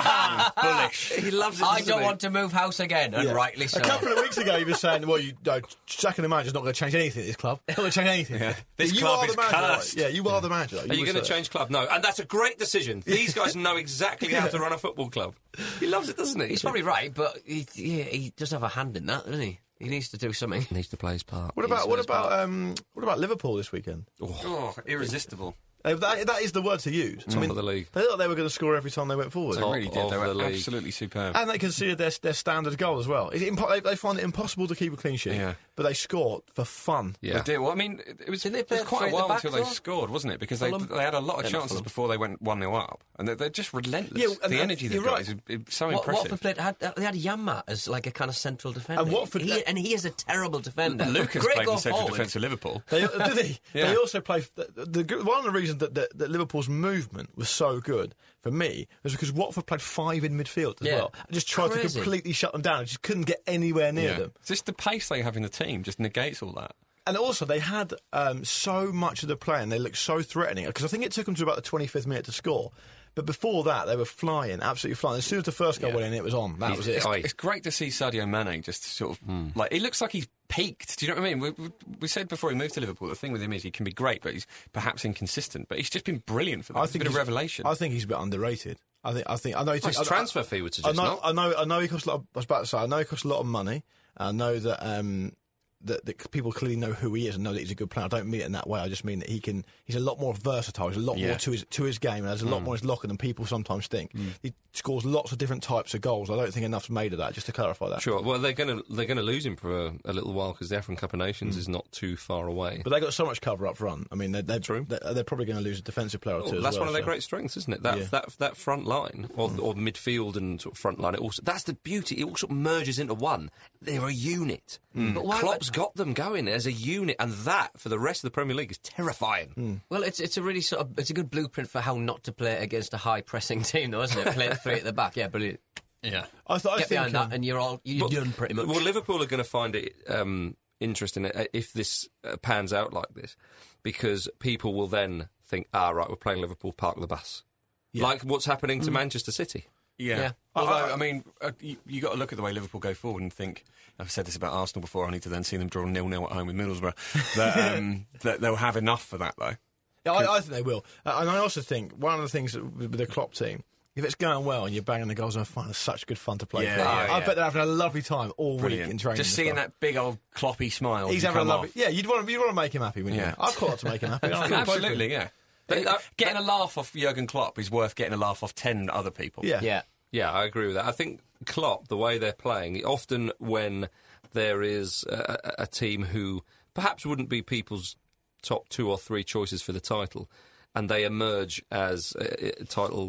Bullish. He loves it. I doesn't don't he? want to move house again, and Yeah. rightly so. A couple of weeks ago, he was saying, "Well, you no, sacking the manager's not going to change anything at this club. Not going to change anything. Yeah. This you club are is the manager. right? cursed. Yeah, you are the manager. Are you going to change club? No, and that's a great decision. These guys know exactly how to run a football club. He loves it, doesn't he? He's probably right, but he, yeah, he does have a hand in that, doesn't he? He needs to do something. He needs to play his part. What about what about um, what about Liverpool this weekend? Oh, irresistible. Uh, That, that is the word to use. Top of the league. They thought they were going to score every time they went forward. They Top really did. of They were the league. absolutely superb. And they conceded their, their standard goal as well. It's impo- they, they find it impossible to keep a clean sheet, Yeah. but they scored for fun. Yeah. They did. Well, I mean, it it was, Did they it play was quite three a at the while back, until they though? scored, wasn't it? Because they, Fulham? they had a lot of Yeah, not chances Fulham. before they went one nil up. And they're, they're just relentless. Yeah, and- the and energy you're they've got right. is, is so What, impressive. Watford played, had, they had Yamma as like a kind of central defender. And Watford- he, and he is a terrible defender. Lucas Great played goal the central forward. defence of Liverpool. They, did they? Yeah. They also play. The, the, one of the reasons that, that, that Liverpool's movement was so good for me was because Watford played five in midfield as Yeah. well. And just tried Crazy. to completely shut them down. I just couldn't get anywhere near Yeah. them. Just the pace they have in the team just negates all that. And also, they had um, so much of the play, and they looked so threatening. Because I think it took them to about the twenty-fifth minute to score. But before that, they were flying, absolutely flying. As soon as the first goal Yeah. went in, it was on. That was it. It's, it's great to see Sadio Mane just sort of Hmm. like he looks like he's peaked. Do you know what I mean? We, we, we said before he moved to Liverpool, the thing with him is he can be great, but he's perhaps inconsistent. But he's just been brilliant for them. I It's think been a he's- revelation. I think he's a bit underrated. I think. I think. I know. He Well, took- his I- I- transfer fee would I suggest know. not. I know. I know he costs a lot. Of, I was about to say. I know he costs a lot of money. I know that. Um, that, that people clearly know who he is and know that he's a good player. I don't mean it in that way. I just mean that he can. He's a lot more versatile. He's a lot Yeah. more to his to his game, and there's a lot Mm. more in his locker than people sometimes think. He scores lots of different types of goals. I don't think enough's made of that. Just to clarify that. Sure. Well, they're going to they're going to lose him for a, a little while because the African Cup of Nations Mm. is not too far away. But they got so much cover up front. I mean, they're, they're True. They're, they're probably going to lose a defensive player or Oh, two. as that's well, one of their so- great strengths, isn't it? That Yeah. that that front line or, or midfield and sort of front line. It also that's the beauty. It all sort of merges into one. They're a unit. But why- Klopp's got them going as a unit, and that for the rest of the Premier League is terrifying. Hmm. Well, it's it's a really sort of it's a good blueprint for how not to play against a high pressing team, though, isn't it? Play the three at the back, yeah, brilliant. yeah. I, th- I Get think behind um, that, and you're all you're But- done pretty much. Well, Liverpool are going to find it um, interesting uh, if this uh, pans out like this, because people will then think, ah, right, we're playing Liverpool, park the bus. Like what's happening to Manchester City. Yeah. Yeah. Although, I mean, uh, you, you got to look at the way Liverpool go forward and think. I've said this about Arsenal before. I need to then see them draw nil nil at home with Middlesbrough. That, um, that they'll have enough for that, though. Yeah, I, I think they will. Uh, and I also think one of the things that, with the Klopp team, if it's going well and you're banging the goals, I find it's such good fun to play. Yeah, for. yeah, I yeah. bet they're having a lovely time all Brilliant. week in training. Just and seeing stuff. that big old Kloppy smile. He's as you having a come lovely. off. Yeah, you'd want to, you'd want to make him happy, wouldn't Yeah. you? I'd quite like to make him happy. I feel Absolutely, yeah. They- uh, getting a laugh off Jurgen Klopp is worth getting a laugh off ten other people. Yeah. yeah. Yeah, I agree with that. I think Klopp, the way they're playing, often when there is a, a, a team who perhaps wouldn't be people's top two or three choices for the title, and they emerge as uh, uh, title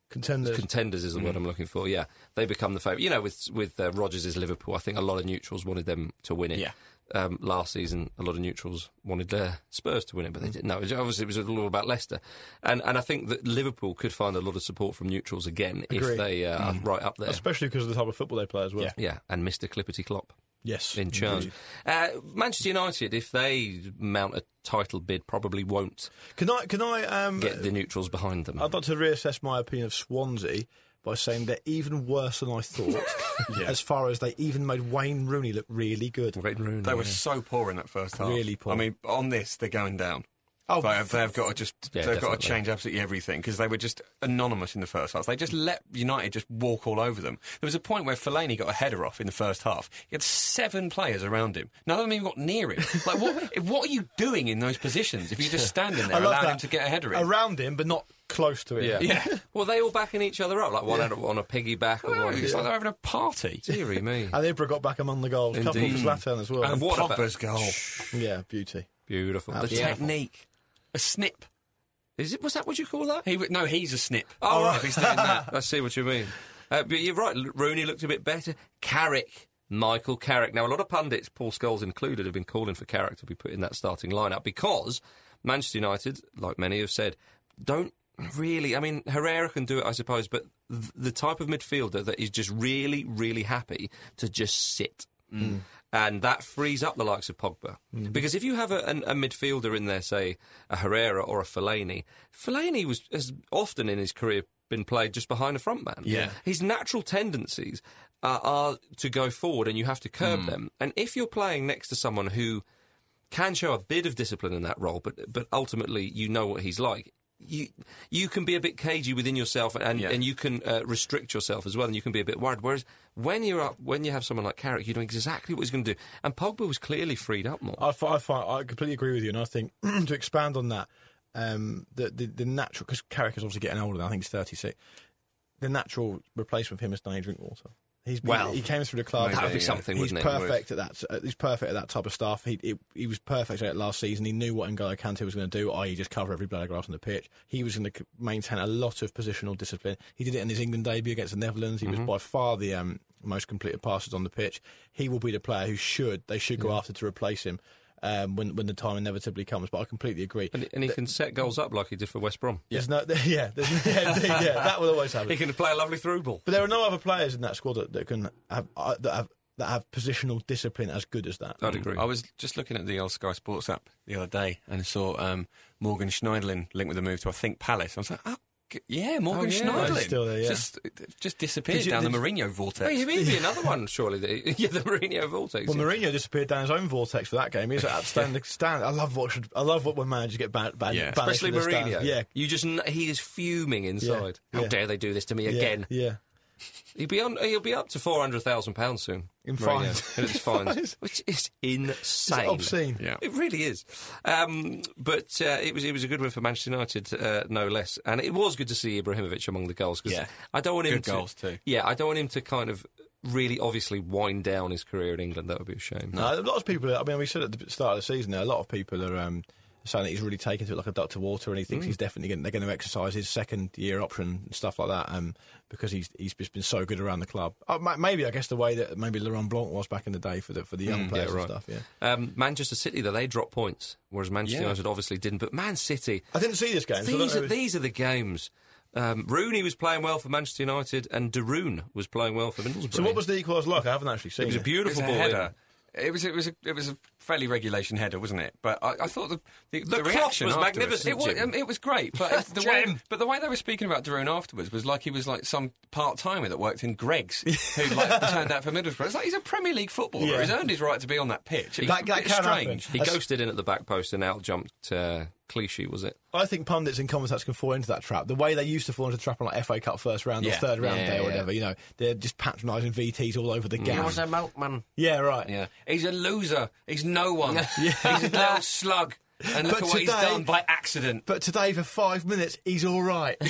Contenders. Contenders is the word Mm. I'm looking for. Yeah, they become the favourite. You know, with with uh, Rodgers' Liverpool, I think a lot of neutrals wanted them to win it. Yeah. Um, last season, a lot of neutrals wanted uh, Spurs to win it, but they didn't. No, it was, obviously it was all about Leicester, and and I think that Liverpool could find a lot of support from neutrals again Agree. if they uh, are Mm. right up there. Especially because of the type of football they play as well. Yeah, yeah, and Mister Clippity Klopp. Yes, in charge. indeed. Uh, Manchester United, if they mount a title bid, probably won't. Can I? Can I um, get the neutrals behind them? I'd like to reassess my opinion of Swansea by saying they're even worse than I thought. Yeah. As far as they even made Wayne Rooney look really good. Wayne Rooney, They were so poor in that first half. Really poor. I mean, on this, they're going down. Oh, they have, they've got to just Yeah, they've got definitely. to change absolutely everything because they were just anonymous in the first half. They just let United just walk all over them. There was a point where Fellaini got a header off in the first half. He had seven players around him. None of them even got near him. Like, what? What are you doing in those positions if you're just standing there I love allowing that. him to get a header in? Around him, but not close to him. Yeah. Yeah. Well, they all backing each other up, like one Yeah. had a- on a piggyback or one. It's like they're having a party. Deary me. And Ibra got back among the goals. A couple of Indeed. Zlatan as well. And what about- Pogba's goal. Yeah, beauty. Beautiful. The Absolutely. technique. A snip. Is it? Was that what you call that? He w- no, he's a snip. Oh, right. If he's doing that. I see what you mean. Uh, but you're right. L- Rooney looked a bit better. Carrick, Michael Carrick. Now, a lot of pundits, Paul Scholes included, have been calling for Carrick to be put in that starting lineup because Manchester United, like many have said, don't really. I mean, Herrera can do it, I suppose, but th- the type of midfielder that is just really, really happy to just sit. Mm. And that frees up the likes of Pogba. Mm. Because if you have a, an, a midfielder in there, say, a Herrera or a Fellaini, Fellaini was, has often in his career been played just behind a front man. Yeah. His natural tendencies are, are to go forward and you have to curb Mm. them. And if you're playing next to someone who can show a bit of discipline in that role, but but ultimately you know what he's like, you you can be a bit cagey within yourself, and Yeah. and you can uh, restrict yourself as well, and you can be a bit worried. Whereas when you're up, when you have someone like Carrick, you know exactly what he's going to do. And Pogba was clearly freed up more. I, fi- I, fi- I completely agree with you, and I think to expand on that, um, the, the the natural because Carrick is obviously getting older now. I think he's thirty-six. The natural replacement for him is Danny Drinkwater. He's been, Well, he came through the club. that would be something, He's wouldn't it? perfect at that. Uh, he's perfect at that type of stuff. He it, he was perfect at it last season. He knew what N'Golo Kante was going to do, that is, just cover every blade of grass on the pitch. He was going to maintain a lot of positional discipline. He did it in his England debut against the Netherlands. He Mm-hmm. was by far the um, most completed passes on the pitch. He will be the player who should they should go after to replace him. Um, when when the time inevitably comes, but I completely agree. And, and he can set goals up like he did for West Brom. There's no, yeah, there's, yeah, indeed, yeah, that will always happen. He can play a lovely through ball. But there are no other players in that squad that, that can have uh, that have that have positional discipline as good as that. I'd agree. I was just looking at the old Sky Sports app the other day and saw um, Morgan Schneiderlin linked with a move to, I think, Palace. I was like, oh, g- yeah, Morgan Oh, yeah. Schneiderlin. He's still there, yeah. Just, just disappeared Did you- down the did- Mourinho vortex. Hey, he'd be another one, surely. The, yeah, the Mourinho vortex. Well, yeah. Mourinho disappeared down his own vortex for that game. He's outstanding. Stand. I love what should, I love what when managers get banned. Ban, Yeah. banished Especially from the Mourinho. stands. Yeah, You just, kn- he is fuming inside. Yeah, How yeah. dare they do this to me yeah, again? Yeah, He'll be on. He'll be up to four hundred thousand pounds soon. In Mourinho. fines. In his fines, Fines. which is insane. It's obscene. Yeah. It really is. Um, but uh, it was it was a good win for Manchester United, uh, no less. And it was good to see Ibrahimovic among the goals because Yeah. I don't want him Good to. goals too. Yeah, I don't want him to kind of really obviously wind down his career in England. That would be a shame. No, a lot of people. I mean, we said at the start of the season there, a lot of people are um, saying that he's really taken to it like a duck to water, and he thinks Mm. he's definitely going, they're going to exercise his second year option and stuff like that. Um, because he's he's just been so good around the club. Uh, ma- maybe I guess the way that maybe Laurent Blanc was back in the day for the for the young Mm, players yeah, right. and stuff. Yeah, Um, Manchester City, though, they dropped points, whereas Manchester Yeah. United obviously didn't. But Man City, I didn't see this game. so I don't these know are, if- these are the games. Um, Rooney was playing well for Manchester United, and De Roon was playing well for Middlesbrough. so what was the equalised like? I haven't actually seen It was a it. beautiful It was a ball in. header. It was it was a it was a fairly regulation header, wasn't it? But I, I thought the the, The cross reaction was afterwards- magnificent, It was, Jim. um, it was great, but it's the way Jim. but the way they were speaking about Darun afterwards was like he was like some part timer that worked in Greg's who like turned out for Middlesbrough. It's like he's a Premier League footballer. Yeah. He's earned his right to be on that pitch. It was That- a that bit can happen. strange. He That's- ghosted in at the back post and out jumped uh, Clichy, was it? I think pundits and commentators can fall into that trap. The way they used to fall into the trap on like F A Cup first round or Yeah. third round Yeah, day or yeah. whatever, you know, they're just patronising V Ts all over the He gap. was a milkman. Yeah, right. Yeah, he's a loser. He's no one. He's a little slug. And look But at what he's today- done by accident. But today, for five minutes, he's all right.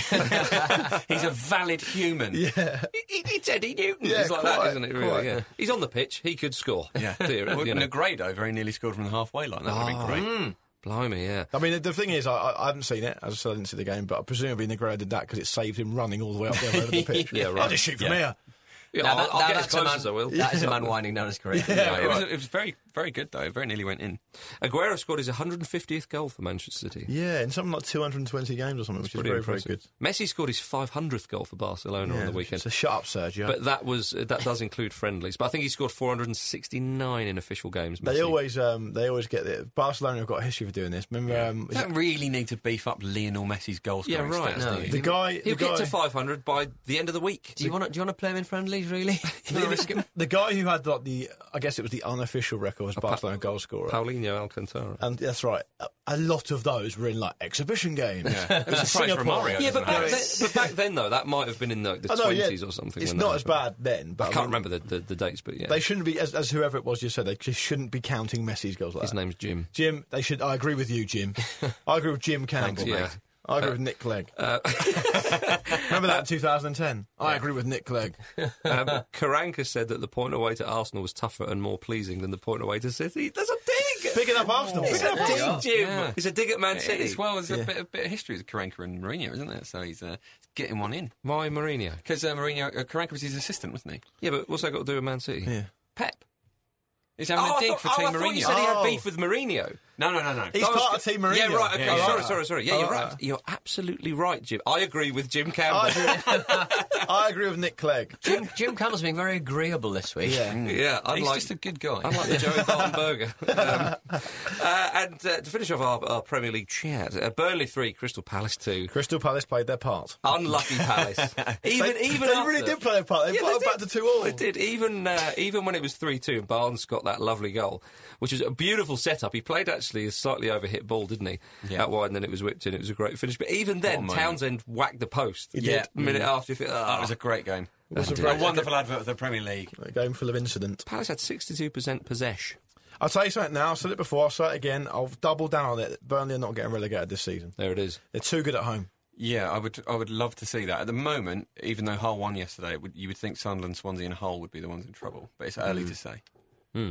He's a valid human. yeah. He, it's Eddie Newton. Yeah, it's like that, quite, isn't it? Really? quite. Yeah. He's on the pitch. He could score. Yeah. Theory, Well, you know. Negredo very nearly scored from the halfway line. That would have been great. Mm. Blimey, yeah. I mean, the thing is, I, I haven't seen it. As I said, I didn't see the game, but presumably Negreira did that because it saved him running all the way up the other end of the pitch. Yeah, right. I'll just shoot from Yeah. here. Yeah, Now I'll, that- I'll now get as that's a close man- as I will. That is a man winding down his career. Yeah, it, was, it was very, very good though. It very nearly went in. Aguero scored his one hundred fiftieth goal for Manchester City. Yeah, in something like two hundred twenty games or something, which is Pretty very, very impressive. good. Messi scored his five hundredth goal for Barcelona Yeah, on the weekend. So shut up, Sergio. But that was uh, that does include friendlies. But I think he scored four hundred sixty-nine in official games. They Messi. always, um, they always get it. Barcelona have got a history for doing this. Remember, um, You don't really need to beef up Lionel Messi's goal Yeah, scoring right. stats, No. do you? the guy, He'll the guy, get to five hundred by the end of the week. Do you want to? Do you want to play him in friendlies? Really? the, the guy who had like the, I guess it was the unofficial record was Barcelona goal scorer. Paulinho Alcantara. And that's right. A, a lot of those were in like exhibition games. Yeah. It was a prize for Mario. Yeah, but back, Yeah. then, but back then though, that might have been in the, the I know, yeah. twenties or something. It's when not that as happened. bad then. But I I can't mean, remember the, the, the dates, but yeah. They shouldn't be, as, as whoever it was just said, they just shouldn't be counting Messi's goals like His that. name's Jim. Jim, they should. I agree with you, Jim. I agree with Jim Campbell. Thanks, yeah. mate. I agree Uh, with Nick Clegg. Uh, Remember that in two thousand ten? I agree with Nick Clegg. um, Karanka said that the point away to Arsenal was tougher and more pleasing than the point away to City. There's a dig! Picking up Arsenal. It's Picking a up dig, Arsenal. Jim! Yeah. It's a dig at Man It City. is. Well, there's Yeah. a bit, a bit of history with Karanka and Mourinho, isn't there? So he's uh, getting one in. Why Mourinho? Because uh, Mourinho, uh, Karanka was his assistant, wasn't he? Yeah, but what's that got to do with Man City? Yeah. Pep. He's having Oh, a I dig thought, for oh, Team I Mourinho. thought you said he had Oh. beef with Mourinho. No, no, no, no. He's I was- part of Team Mourinho. Yeah, right. Okay, Yeah, yeah, sorry, yeah. sorry, sorry. Yeah, Oh, you're right. right. You're absolutely right, Jim. I agree with Jim Campbell. I agree, I agree with Nick Clegg. Jim, Jim Campbell's been very agreeable this week. Yeah. yeah, He's unlike, just a good guy. unlike the Joey Barton burger. Um, uh, and uh, to finish off our, our Premier League chat, uh, Burnley three, Crystal Palace two. Crystal Palace played their part. Unlucky Palace. even they, even they after, really did play their part. They Yeah, put they it back did. to two all. They did. Even uh, even when it was three two and Barnes got that lovely goal, which was a beautiful setup. He played actually a slightly overhit ball, didn't he? Yeah. Out wide, and then it was whipped in. It was a great finish. But even then, What a moment. Townsend whacked the post. He Yeah. did. A minute after, you think, oh, That was a great game. was a a great- wonderful advert for the Premier League. A game full of incident. Palace had sixty-two percent possession. I'll tell you something now. I've said it before. I'll say it again. I'll double down on it. Burnley are not getting relegated this season. There it is. They're too good at home. Yeah, I would. I would love to see that. At the moment, even though Hull won yesterday, it would, you would think Sunderland, Swansea, and Hull would be the ones in trouble. But it's early to say. Hmm.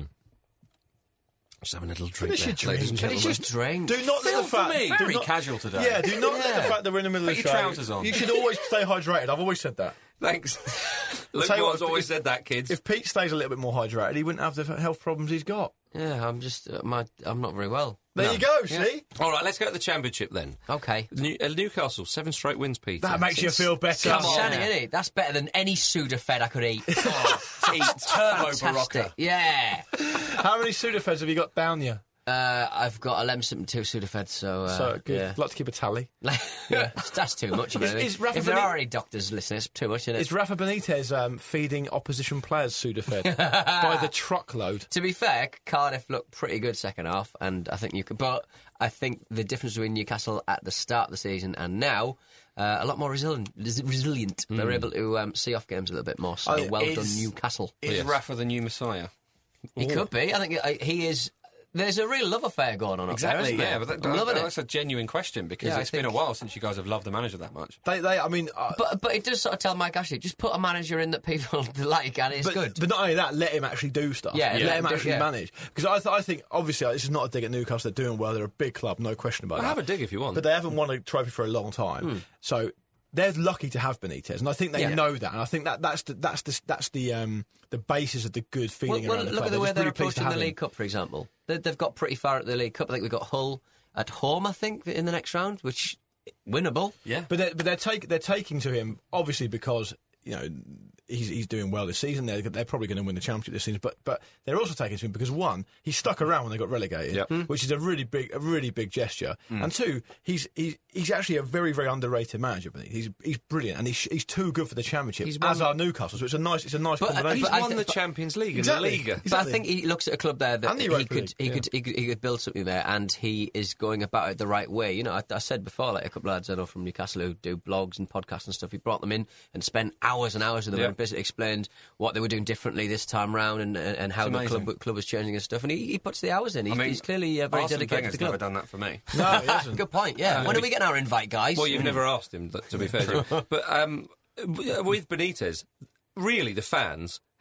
Just having a little drink Finish there, your ladies and drink. gentlemen. Finish just drink. Do not let Feel the for fact. me. do Very not- casual today. Yeah, do not let the Yeah. fact that we're in the middle Put of the your show. trousers on. You should always stay hydrated. I've always said that. Thanks. Luke Tell you what, Moore's if- always said that, kids. If Pete stays a little bit more hydrated, he wouldn't have the health problems he's got. Yeah, I'm just uh, my. I'm not very well. There No. you go. Yeah. See, All right, let's go to the Championship then. Okay. New, uh, Newcastle, seven straight wins, Peter. that makes you feel better. That's on. stunning, isn't it? That's better than any Sudafed I could eat. Oh, eat Turbo Fantastic. Barocca. Yeah. How many Sudafeds have you got down you? Uh, I've got a Lemsip and two Sudafed, so... Uh, So good. yeah. Like to keep a tally. that's, that's too much, Is- really. is Rafa if there Benitez- are any doctors listening, it's too much, isn't it? Is Rafa Benitez um, feeding opposition players Sudafed by the truckload? To be fair, Cardiff looked pretty good second half, and I think you could. But I think the difference between Newcastle at the start of the season and now, uh, a lot more resilient. res- Resilient. Mm. They're able to um, see off games a little bit more. So Oh, well is- done, Newcastle. Is Yes. Rafa the new Messiah? He could be. I think uh, he is. There's a real love affair going on up there, Exactly. isn't Yeah, there? but that, I'm loving that, it. that's a genuine question because Yeah, I it's been a think- while since you guys have loved the manager that much. They, they. I mean, uh, But but it does sort of tell Mike Ashley, just put a manager in that people like, and it's but, good. but not only that, let him actually do stuff. Yeah, let yeah. him do- actually yeah. manage. Because I, th- I think, obviously, uh, this is not a dig at Newcastle. They're doing well. They're a big club, no question about Well, that. have a dig if you want. But they haven't won a trophy for a long time. Hmm. So they're lucky to have Benitez, and I think they Yeah. know that. And I think that that's the that's the that's the um the basis of the good Well, feeling well, around the look club. at the way just they're really pleased to approaching the have him. League Cup, for example. They, they've got pretty far at the League Cup. I think we've got Hull at home, I think, in the next round, which winnable. Yeah. But they're, but they're take they're taking to him obviously because you know he's he's doing well this season. They're they're probably going to win the championship this season. But but they're also taking to him because one, he stuck around when they got relegated, Yep. Mm. which is a really big a really big gesture. And two, he's he's he's actually a very very underrated manager. But he's he's brilliant and he's he's too good for the championship He's as won- are Newcastle. So it's a nice it's a nice But, uh, combination. He's but I won thi- the but- Champions League Exactly. and the Liga. But I Exactly. think he looks at a club there that And the he Europa could, League, he, yeah. could, he could he could build something there, and he is going about it the right way. You know, I, I said before, like a couple of lads I know from Newcastle who do blogs and podcasts and stuff. He brought them in and spent hours and hours with them Yeah. and basically explained what they were doing differently this time round and and, and how It's the amazing. club club was changing and stuff. And he, he puts the hours in. He's, I mean, he's clearly uh, very Arsene dedicated Wenger's to the never club. done that for me. No, he hasn't. Good point. Yeah. when are we getting our invite, guys? Well, you've never asked him, to be fair to him. But um, w- with Benitez, really the fans helped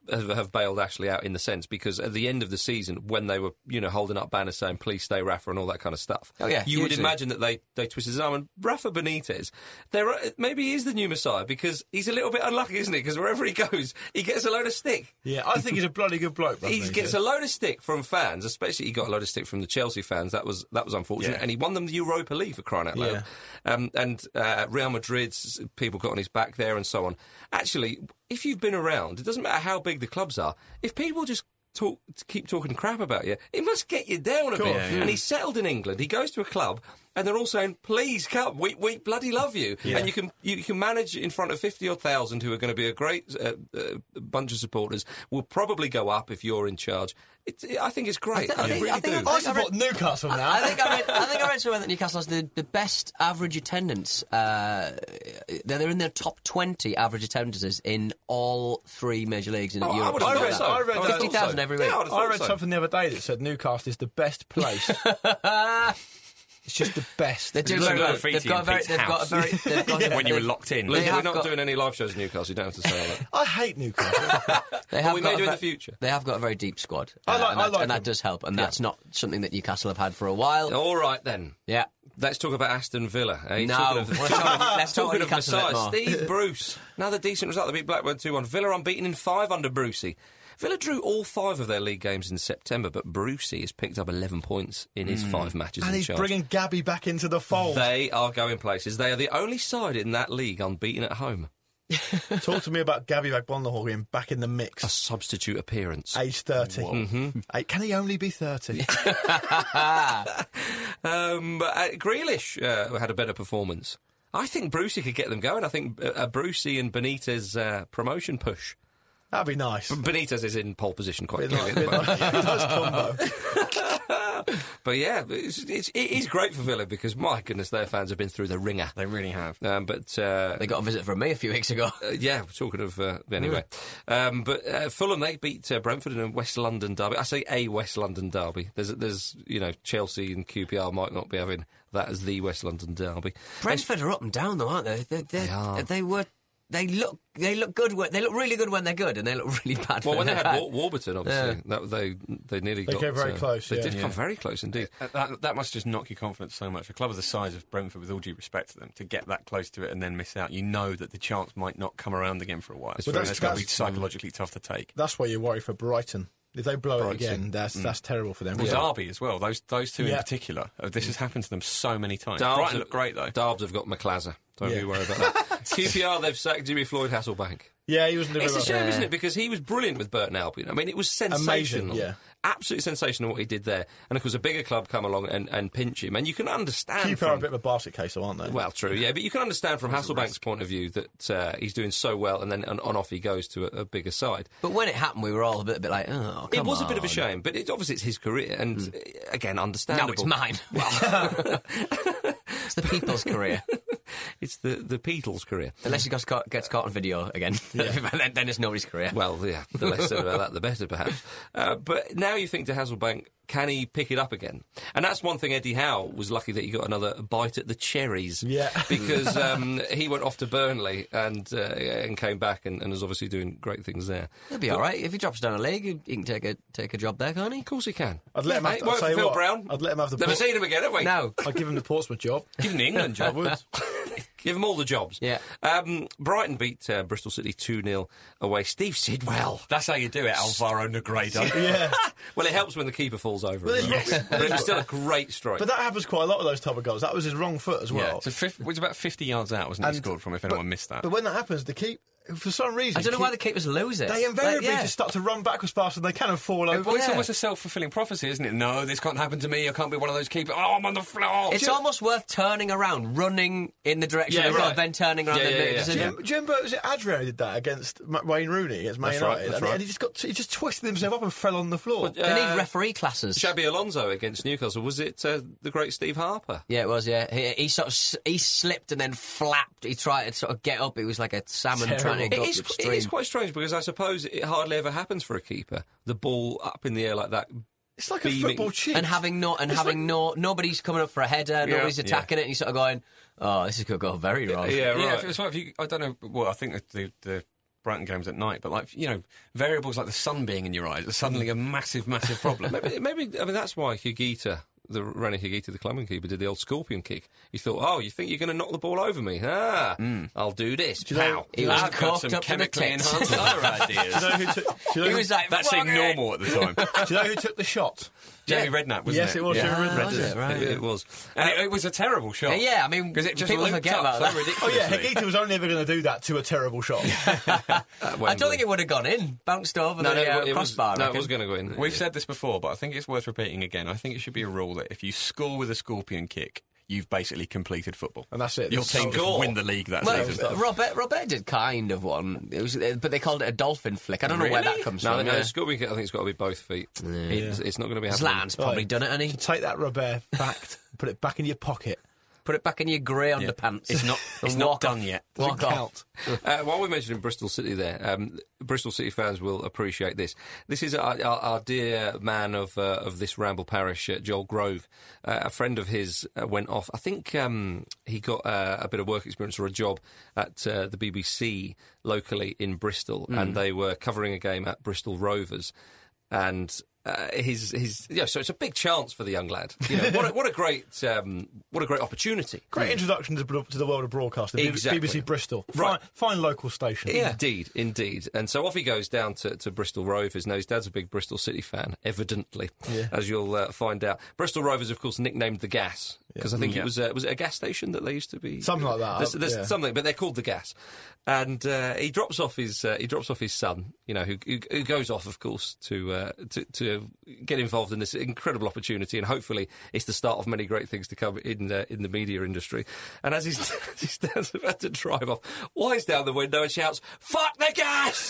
have, have bailed Ashley out in the sense because at the end of the season, when they were, you know, holding up banners saying "Please stay Rafa" and all that kind of stuff, Oh, yeah, you would hugely. imagine that they, they twisted his arm. And Rafa Benitez, there are, maybe he is the new Messiah because he's a little bit unlucky, isn't he? Because wherever he goes, he gets a load of stick. Yeah, I think he's a bloody good bloke. He gets a load of stick from fans, especially he got a load of stick from the Chelsea fans. That was that was unfortunate, Yeah. and he won them the Europa League for crying out loud. Yeah. Um, and uh, Real Madrid's people got on his back there, and so on. Actually, if you've been around, it doesn't matter how big the clubs are. If people just talk, keep talking crap about you, it must get you down a Cool. bit. Yeah, yeah. And he's settled in England. He goes to a club. And they're all saying, "Please come, we we bloody love you." Yeah. And you can you can manage in front of fifty or thousand who are going to be a great uh, uh, bunch of supporters. Will probably go up if you're in charge. It's, it, I think it's great. I, I think- really I think do. I support Newcastle now. I think I read. I think I read somewhere that Newcastle has the, the best average attendance. Uh, they're they're in their top twenty average attendances in all three major leagues in Oh, I Europe. would have I thought read, so. I read, I would have fifty thought thousand so. every Yeah, week. I would have I thought read so. something the other day that said Newcastle is the best place. It's just the best. They do Look very at well. graffiti They've got a in very. Pete's They've got a house. very. They've got When you were they've- locked in. Luke, They we're have not got- doing any live shows in Newcastle. You don't have to say all that. I hate Newcastle. They have we got may a do in ve- the future. They have got a very deep squad. I uh, like- and I that, like and that them. does help. And that's not something that Newcastle have had for a while. All right then. Yeah. Let's talk about Aston Villa. Eh? No. Talking of, Let's talk- let's talk talking of Newcastle a bit Messiah, more. Steve Bruce. Another decent result. They beat Blackburn two one. Villa unbeaten in five under Brucey. Villa drew all five of their league games in September, but Brucey has picked up eleven points in his five matches and in he's charge. bringing Gabby back into the fold. They are going places. They are the only side in that league unbeaten at home. Talk to me about Gabby Bagbonlahor being back in the mix. A substitute appearance. Age thirty. Mm-hmm. Hey, can he only be thirty? um, but, uh, Grealish uh, had a better performance. I think Brucey could get them going. I think uh, a Brucey and Benitez uh, promotion push. That'd be nice. Benitez is in pole position quite Bit clearly. nice, at the bit moment. nice combo. But yeah, it's, it's, it is great for Villa because, my goodness, their fans have been through the ringer. They really have. Um, but uh, They got a visit from me a few weeks ago. uh, yeah, talking of uh, anyway. Um, but uh, Fulham, they beat uh, Brentford in a West London derby. I say a West London derby. There's, there's, you know, Chelsea and Q P R might not be having that as the West London derby. Brentford are up and down though, aren't they? They, they, They are. they were. They look. They look good. When, they look really good when they're good, and they look really bad. Well, when they they're had bad. War- Warburton, obviously, that, they they nearly They got came very uh, close, They yeah. did Yeah. come very close indeed. Uh, That, that must just knock your confidence so much. A club of the size of Brentford, with all due respect to them, to get that close to it and then miss out, you know that the chance might not come around again for a while. So Well, that's, that's- got to be that's- psychologically tough to take. That's why you worry for Brighton. If they blow Brighton. it again, that's that's terrible for them. Well, Yeah. Derby as well. Those those two in Yeah. particular. Uh, this has happened to them so many times. Darbs Brighton have- look great though. Darbs have got McClazer. Don't Yeah. you worry about that. Q P R, they've sacked Jimmy Floyd Hasselbank. Yeah, he was. It's a shame, isn't it? Because he was brilliant with Burton Albion. I mean, it was sensational. Amazing, yeah. Absolutely sensational what he did there. And of course, a bigger club come along and, and pinch him. And you can understand. Q P R are a from- bit of a basket case, though, aren't they? Well, true, yeah, but you can understand from Hasselbank's point of view that uh, he's doing so well, and then on, on off he goes to a, a bigger side. But when it happened, we were all a bit, a bit like, oh, come It was a bit of a on. shame, but it, obviously it's his career, and uh, again, understandable. No, it's mine. Well, It's the people's career. it's the the Beatles' career. Unless he gets caught, gets caught on video again, then, then it's nobody's career. Well, yeah, the less said about that, the better, perhaps. Uh, but now you think to Hasselbank, can he pick it up again? And that's one thing Eddie Howe was lucky that he got another bite at the cherries. Yeah. Because um, he went off to Burnley and uh, and came back and, and is obviously doing great things there. He'll be But- all right. If he drops down a league, he he can take a take a job there, can't he? Of course he can. I'd let him have. Mate, I'd work say for Phil what, Brown. I'd let him have the. Never Port- seen him again, have we? No. I'd give him the Portsmouth job. Give him the England I job. would. Give them all the jobs. Yeah. Um, Brighton beat uh, Bristol City two nil away. Steve Sidwell. That's how you do it, Alvaro Negredo. Yeah. Well, it helps when the keeper falls over. Well, as well. it's- But it was still a great strike. But that happens quite a lot with those type of goals. That was his wrong foot as Yeah, well. so fif- it was about fifty yards out, wasn't it? He And- scored from, if but- anyone missed that. But when that happens, the keep for some reason I don't know why the keep- keepers lose it. they invariably Like, yeah. just start to run backwards faster than they can and fall over. Well, it's yeah. almost a self-fulfilling prophecy, isn't it? No, this can't happen to me. I can't be one of those keepers. Oh, I'm on the floor. It's almost worth turning around, running in the direction Yeah, of the goal, right. then turning around. Yeah, and yeah, make a yeah. decision. Do you, do you remember, was it Adrian who did that against M- Wayne Rooney against Man That's right, United? that's and, he- right. and he just got he just twisted himself up and fell on the floor. They Uh, need referee classes. Xabi Alonso against Newcastle. Was it uh, the great Steve Harper? Yeah, it was. Yeah, he, he sort of s- he slipped and then flapped. He tried to sort of get up. It was like a salmon Terrible. trying to go It up is, the it stream. is quite strange because I suppose it hardly ever happens for a keeper. The ball up in the air like that. It's like a beaming. football cheat. and having no and having no nobody's coming up for a header. Nobody's attacking it. And he's sort of going, "Oh, this is going to go very wrong." Yeah, right. Yeah, if, it's like if you, I don't know. Well, I think that the, the Brighton games at night, but like you know, variables like the sun being in your eyes are suddenly a massive, massive problem. maybe, maybe I mean that's why Higuita, the Rani Higuita, the Clubman keeper, did the old scorpion kick. He thought, oh, you think you're going to knock the ball over me? Ah, mm. I'll do this. Do you know, Pow. He was I've got some up chemically in the enhanced other ideas. Do you know who took, do you know He who- was like, that seemed "Fuck it." normal at the time. do you know who took the shot? Jamie Redknapp, wasn't Yes, it? it was Yeah. Jamie Redknapp. was it? Right. It, it was. And it, it was a terrible shot. Yeah, I mean, because it just people looped forget up about so that. Oh ridiculously. yeah, Higuita was only ever going to do that to a terrible shot. I don't think it would have gone in. Bounced over No, the no, uh, it was, crossbar. I no, it reckon. was going to go in. We've said this before, but I think it's worth repeating again. I think it should be a rule that if you score with a scorpion kick, you've basically completed football. And that's it. Your That's team so- just win the league that Well, season. Robert, Robert did kind of one, it was, but they called it a dolphin flick. I don't know where Really? that comes No, from. no, yeah. scorpion kick, I think it's got to be both feet. It's, it's not going to be happening. Zlatan's probably Right. done it, hasn't he? To take that Robert fact, put it back in your pocket. Put it back in your grey underpants. It's not. And It's not walk done off. yet. Walk Doesn't off. count. Uh, while we're mentioning Bristol City there, um, Bristol City fans will appreciate this. This is our, our, our dear man of uh, of this Ramble parish, uh, Joel Grove. Uh, a friend of his uh, went off. I think um, he got uh, a bit of work experience or a job at uh, the B B C locally in Bristol, Mm. and they were covering a game at Bristol Rovers. And uh, his his yeah, so it's a big chance for the young lad. You know, what a, what a great um, what a great opportunity. Great introduction to, bro- to the world of broadcasting. B- Exactly. B B C Bristol. Right. Fine, fine local station. Indeed, indeed. And so off he goes down to, to Bristol Rovers. Now, his dad's a big Bristol City fan, evidently, Yeah. as you'll uh, find out. Bristol Rovers, of course, nicknamed the Gas, because I think Yeah. it was, uh, was it a gas station that they used to be? Something like that, There's, there's yeah. something, but they're called the Gas. And uh, he drops off his uh, he drops off his son, you know, who, who, who goes off, of course, to, uh, to to get involved in this incredible opportunity, and hopefully it's the start of many great things to come in uh, in the media industry. And as he's, as he stands about to drive off, winds down the window and shouts, "Fuck the gas!"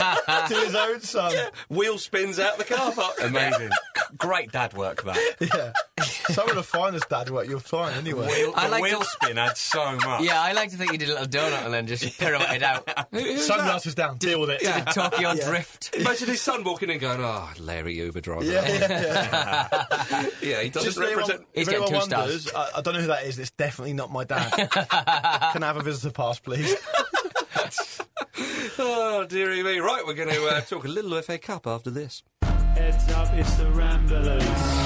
to his own son. Yeah. Wheel spins out the car park. Amazing. Great dad work, that. Yeah. Some of the finest dad work you'll find anyway. Wheel, I the like wheel to- spin adds so much. Yeah, I like to think he did a little donut and then just pirouetted out. Sunglasses down, deal with it. Did a Tokyo Yeah. drift. Imagine his son walking in going, "Oh, Larry Uber driver." Yeah, yeah, yeah. Yeah, he doesn't Just if anyone, represent. He's if anyone getting two wonders, I, I don't know who that is. It's definitely not my dad. Can I have a visitor pass, please? Oh, dearie me. Right, we're going to uh, talk a little F A Cup after this. Heads up, it's the Ramblers.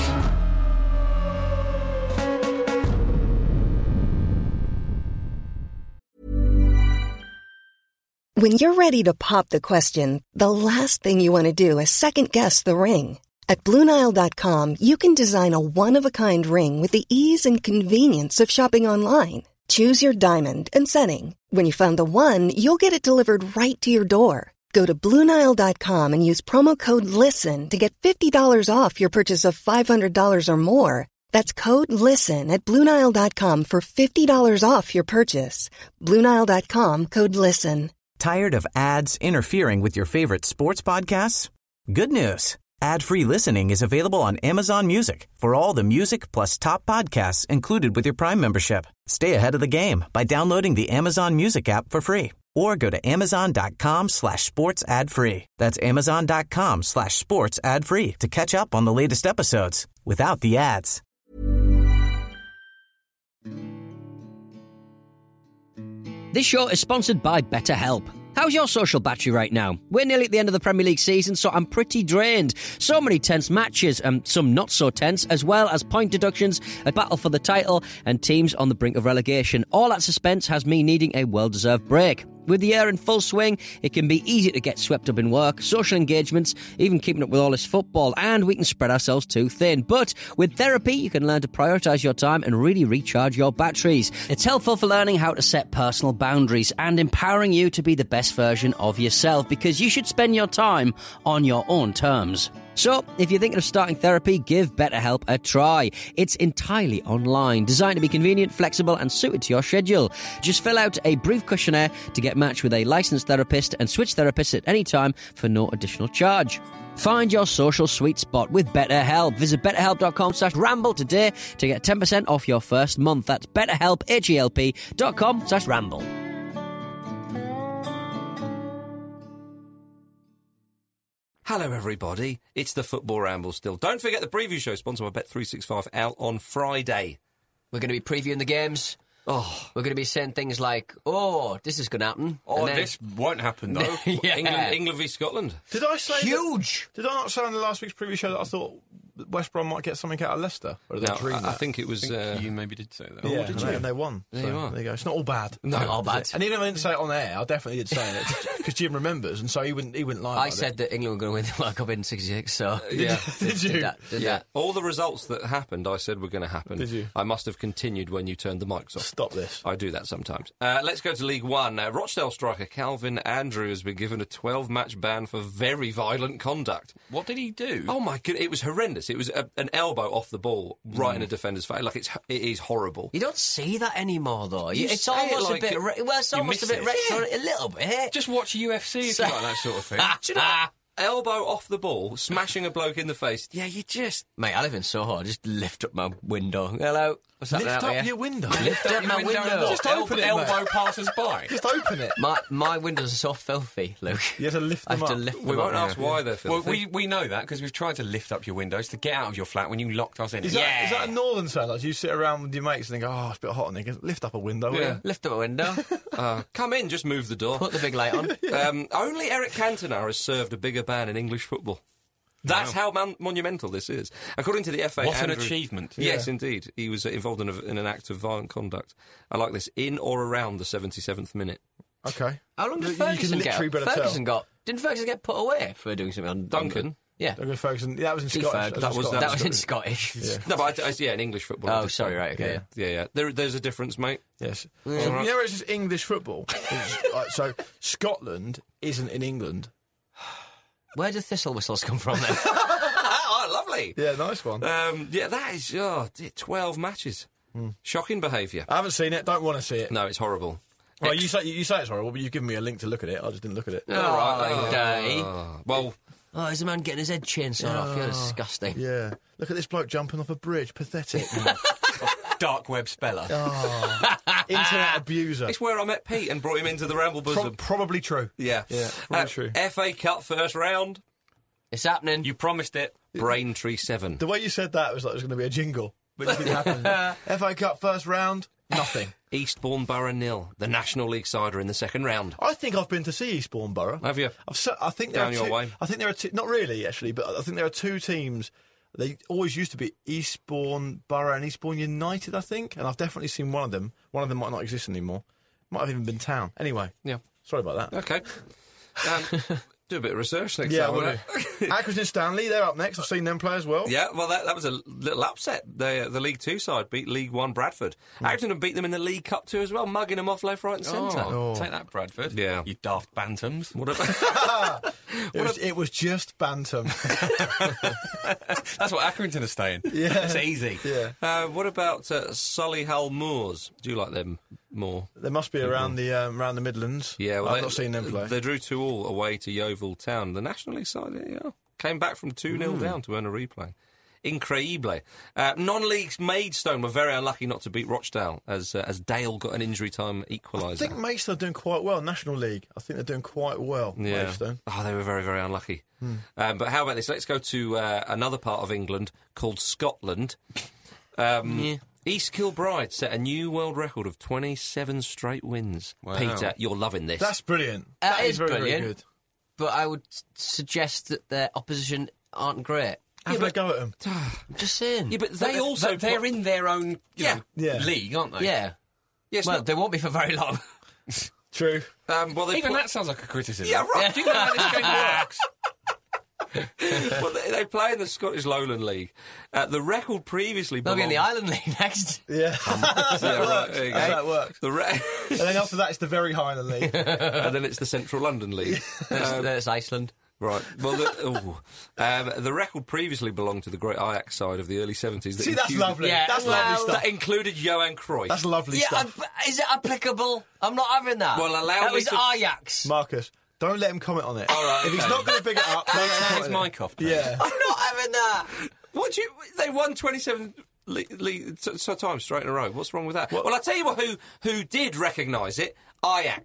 When you're ready to pop the question, the last thing you want to do is second-guess the ring. At Blue Nile dot com, you can design a one-of-a-kind ring with the ease and convenience of shopping online. Choose your diamond and setting. When you find the one, you'll get it delivered right to your door. Go to Blue Nile dot com and use promo code LISTEN to get fifty dollars off your purchase of five hundred dollars or more. That's code LISTEN at Blue Nile dot com for fifty dollars off your purchase. Blue Nile dot com, code LISTEN. Tired of ads interfering with your favorite sports podcasts? Good news. Ad-free listening is available on Amazon Music for all the music plus top podcasts included with your Prime membership. Stay ahead of the game by downloading the Amazon Music app for free or go to amazon.com slash sports ad free. That's amazon.com slash sports ad free to catch up on the latest episodes without the ads. This show is sponsored by BetterHelp. How's your social battery right now? We're nearly at the end of the Premier League season, so I'm pretty drained. So many tense matches, and some not so tense, as well as point deductions, a battle for the title, and teams on the brink of relegation. All that suspense has me needing a well-deserved break. With the year in full swing, it can be easy to get swept up in work, social engagements, even keeping up with all this football, and we can spread ourselves too thin. But with therapy, you can learn to prioritise your time and really recharge your batteries. It's helpful for learning how to set personal boundaries and empowering you to be the best version of yourself, because you should spend your time on your own terms. So, if you're thinking of starting therapy, give BetterHelp a try. It's entirely online, designed to be convenient, flexible, and suited to your schedule. Just fill out a brief questionnaire to get matched with a licensed therapist and switch therapists at any time for no additional charge. Find your social sweet spot with BetterHelp. Visit betterhelp.com slash ramble today to get ten percent off your first month. That's betterhelp, H-E-L-P dot com slash ramble. Hello, everybody. It's the Football Ramble still. Don't forget the preview show, sponsored by Bet three sixty-five, out on Friday. We're going to be previewing the games Oh, we're going to be saying things like, "Oh, this is going to happen." Oh, and then, this won't happen though. yeah. England, England v Scotland. Did I say huge? That, did I not say on the last week's preview show that I thought West Brom might get something out of Leicester? Or did No, they dream I, that? I think it was. I think Uh, you maybe did say that. Yeah, oh, did and you? they, and they won. There so you are. There you go. It's not all bad. No, Not all bad. And even if I didn't say it on air, I definitely did say it because Jim remembers, and so he wouldn't. He wouldn't lie. I about said it. that England were going to win the World Cup in sixty-six. So yeah. Did you? Did that, did Yeah, that. all the results that happened, I said were going to happen. Did you? I must have continued when you turned the mics off. Stop this. I do that sometimes. Uh, let's go to League One. Uh, Rochdale striker Calvin Andrew has been given a twelve-match ban for very violent conduct. What did he do? Oh my god, it was horrendous. It was a, an elbow off the ball, right Mm. in a defender's face. Like it's it is horrible. You don't see that anymore, though. You it's say it almost like a bit. it- Re- well, it's you almost a miss bit it. retro, a little bit. Just watch U F C if So- you like that sort of thing. Do you know what? Elbow off the ball, smashing a bloke in the face. Yeah, you just Mate, I live in Soho. I just lift up my window. Hello. What's Lift happening out up here? your window. Lift up my window. Just open it, mate. Elbow passers by. Just open it. My my windows are so filthy, Luke. You have to lift I them have to up. lift them we up. won't ask why they're Well, filthy. we, we know that because we've tried to lift up your windows to get out of your flat when you locked us in. Is, yeah. that, is that a northern sound? Like you sit around with your mates and think, oh, it's a bit hot in there. Go, lift up a window. will Yeah. you? Lift up a window. uh, come in, just move the door. Put the big light on. Um, only Eric Cantona has served a bigger ban in English football. That's how man- monumental this is. According to the F A... What an Andrew- achievement. Yes, indeed. He was uh, involved in, a, in an act of violent conduct. I like this. In or around the seventy-seventh minute. Okay. How long did You- you can Ferguson literally get? better tell. Ferguson got. Didn't Ferguson get put away for doing something on Duncan? Yeah. Douglas Ferguson. Yeah, that was in Gee, Scottish. Ferg, that was- that that was was in Scottish. Yeah. No, but I, I, yeah, in English football. I Oh, just- sorry, right, okay. Yeah, yeah. yeah. There, there's a difference, mate. Yes. Yeah. So, All right. you know where it's just English football? It's, like, so Scotland isn't in England. Where do thistle whistles come from then? Oh, lovely. Yeah, nice one. Um, yeah, that is oh, dear, twelve matches. Shocking behaviour. I haven't seen it. Don't want to see it. No, it's horrible. Well, you say you say it's horrible, but you've given me a link to look at it. I just didn't look at it. Oh, right. Day. Oh, well, Oh, there's a man getting his head chainsawed off. You're disgusting. Yeah. Look at this bloke jumping off a bridge. Pathetic. Dark web speller. Oh, internet abuser. it's where I met Pete and brought him into the Ramble Pro- Bosom. probably true. yeah, Yeah, probably Uh, true. F A Cup first round. It's happening. You promised it. Braintree seven. The way you said that was like it was going to be a jingle, but it didn't happen. F A Cup first round, nothing. Eastbourne Borough nil. The National League side are in the second round. I think I've been to see Eastbourne Borough. Have you? I've se- I think there Down are your two, way? I think there are two, not really actually, but I think there are two teams. They always used to be Eastbourne Borough and Eastbourne United, I think, and I've definitely seen one of them. One of them might not exist anymore. Might have even been Town. Anyway, Yeah. sorry about that. Okay. Um, do a bit of research next Yeah, time. will won't do. Accrington Stanley, they're up next. I've seen them play as well. Yeah, well, that, that was a little upset. The the League Two side beat League One Bradford. Accrington beat them in the League Cup too as well, mugging them off left, right, and centre. Oh, take that, Bradford. Yeah. You daft bantams. What about? It was, it was just bantam. That's what Accrington are staying. Yeah. It's easy. Yeah. Uh, what about uh, Solihull Moors? Do you like them more? They must be around the um, around the Midlands. Yeah, well, I've they, not seen them play. They drew two all away to Yeovil Town. The National League side, yeah, came back from two nil Mm. down to earn a replay. Increíble. Uh, non-leagues Maidstone were very unlucky not to beat Rochdale as uh, as Dale got an injury time I equaliser. think Maidstone are doing quite well. National League. I think they're doing quite well. Yeah. Maidstone. Oh, they were very, very unlucky. Hmm. Um, but how about this? Let's go to uh, another part of England called Scotland. Um, Yeah. East Kilbride set a new world record of twenty-seven straight wins. Wow. Peter, you're loving this. That's brilliant. That that is is very, brilliant. very good. But I would s- suggest that their opposition aren't great. Have a go at them. I'm just saying. yeah, but they also... They're in their own you Yeah. know, Yeah. league, aren't they? Yeah. Yes, Well, well, they won't be for very long. True. um, well, they Even put- that sounds like a criticism. Yeah, right. Do you know how this game works? well, they, they play in the Scottish Lowland League. Uh, the record previously They'll be in the belonged- Island League next. Yeah. That's how Yeah, it right, works. there you That's go. how it works. The re- And then after that, it's the very Highland League. and then it's the Central London League. Um, There's Iceland. Right. Well, the, ooh. um, the record previously belonged to the great Ajax side of the early seventies. that See, that's included- lovely. Yeah, That's well, lovely stuff. That included Johan Cruyff. That's lovely Yeah, stuff. I- is it applicable? I'm not having that. Well, allow that me was to- Ajax. Marcus, don't let him comment on it. All right, If he's okay. not going to big it up, don't let him Take comment his on it. mic off. please. Yeah. I'm not having that. What do you? They won twenty-seven le- le- so, so times straight in a row. What's wrong with that? Well, I'll tell you what, who who did recognise it. Ajax.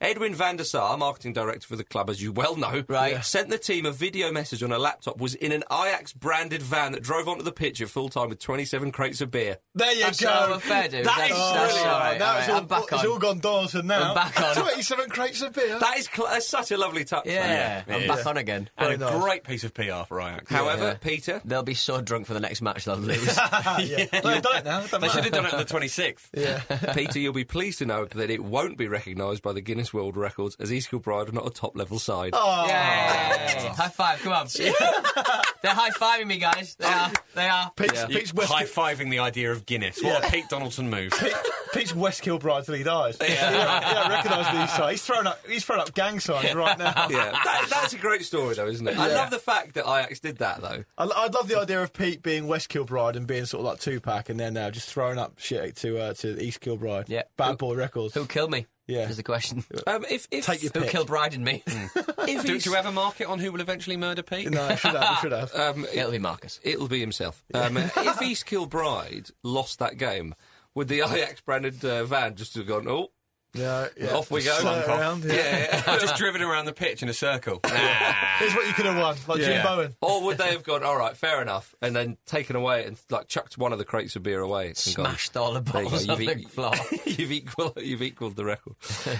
Edwin van der Sar, marketing director for the club, as you well know, Right. Yeah. sent the team a video message on a laptop, was in an Ajax-branded van that drove onto the pitch at full time with twenty-seven crates of beer. There you That's go. so fair, dude. That That's, is that's brilliant. all right. Now all it's, right, all, I'm back it's on. all gone Donaldson now. I'm back on. twenty-seven crates of beer. That is cl- that's such a lovely touch. Yeah, though. I'm back on again. And Very a nice. great piece of P R for Ajax. However, Yeah. Peter, They'll be so drunk for the next match they'll lose. yeah. Well, they've done it now. It doesn't They should have matter. done it on the twenty-sixth. Yeah. Peter, you'll be pleased to know that it won't be recognised by the Guinness World Records as East Kilbride are not a top-level side. Oh. Yay! High five, come on. They're high fiving me, guys. They are. They are. Pete's, Yeah. Pete's West, High-fiving the idea of Guinness. What Yeah. a Pete Donaldson move. Pete, Pete's West Kilbride till he dies. Yeah. He don't, he don't recognise these signs. He's thrown up. He's thrown up gang signs right now. Yeah, that, that's a great story, though, isn't it? I Yeah. love the fact that Ajax did that, though. I, I love the idea of Pete being West Kilbride and being sort of like Tupac, and then uh, just throwing up shit to uh, to East Kilbride. Yeah. Bad Boy Records. Who killed me? Yeah. Is the question. Um, if if Take your Who pick. killed Bride and me? if Do, he's- do you ever mark it on who will eventually murder Pete? No, we should have. We should have. um, It'll be Marcus. It'll be himself. Um, if East Kilbride lost that game, would the Ajax branded uh, van just have gone, oh, Yeah, yeah. off we go? Slurp around, yeah. yeah. I've just driven around the pitch in a circle. Here's what you could have won, like Jim Yeah. Bowen. Or would they have gone, all right, fair enough, and then taken away and like chucked one of the crates of beer away and Smashed all the There you go, bottles on you've the e- floor. you've equal, you've equalled the record.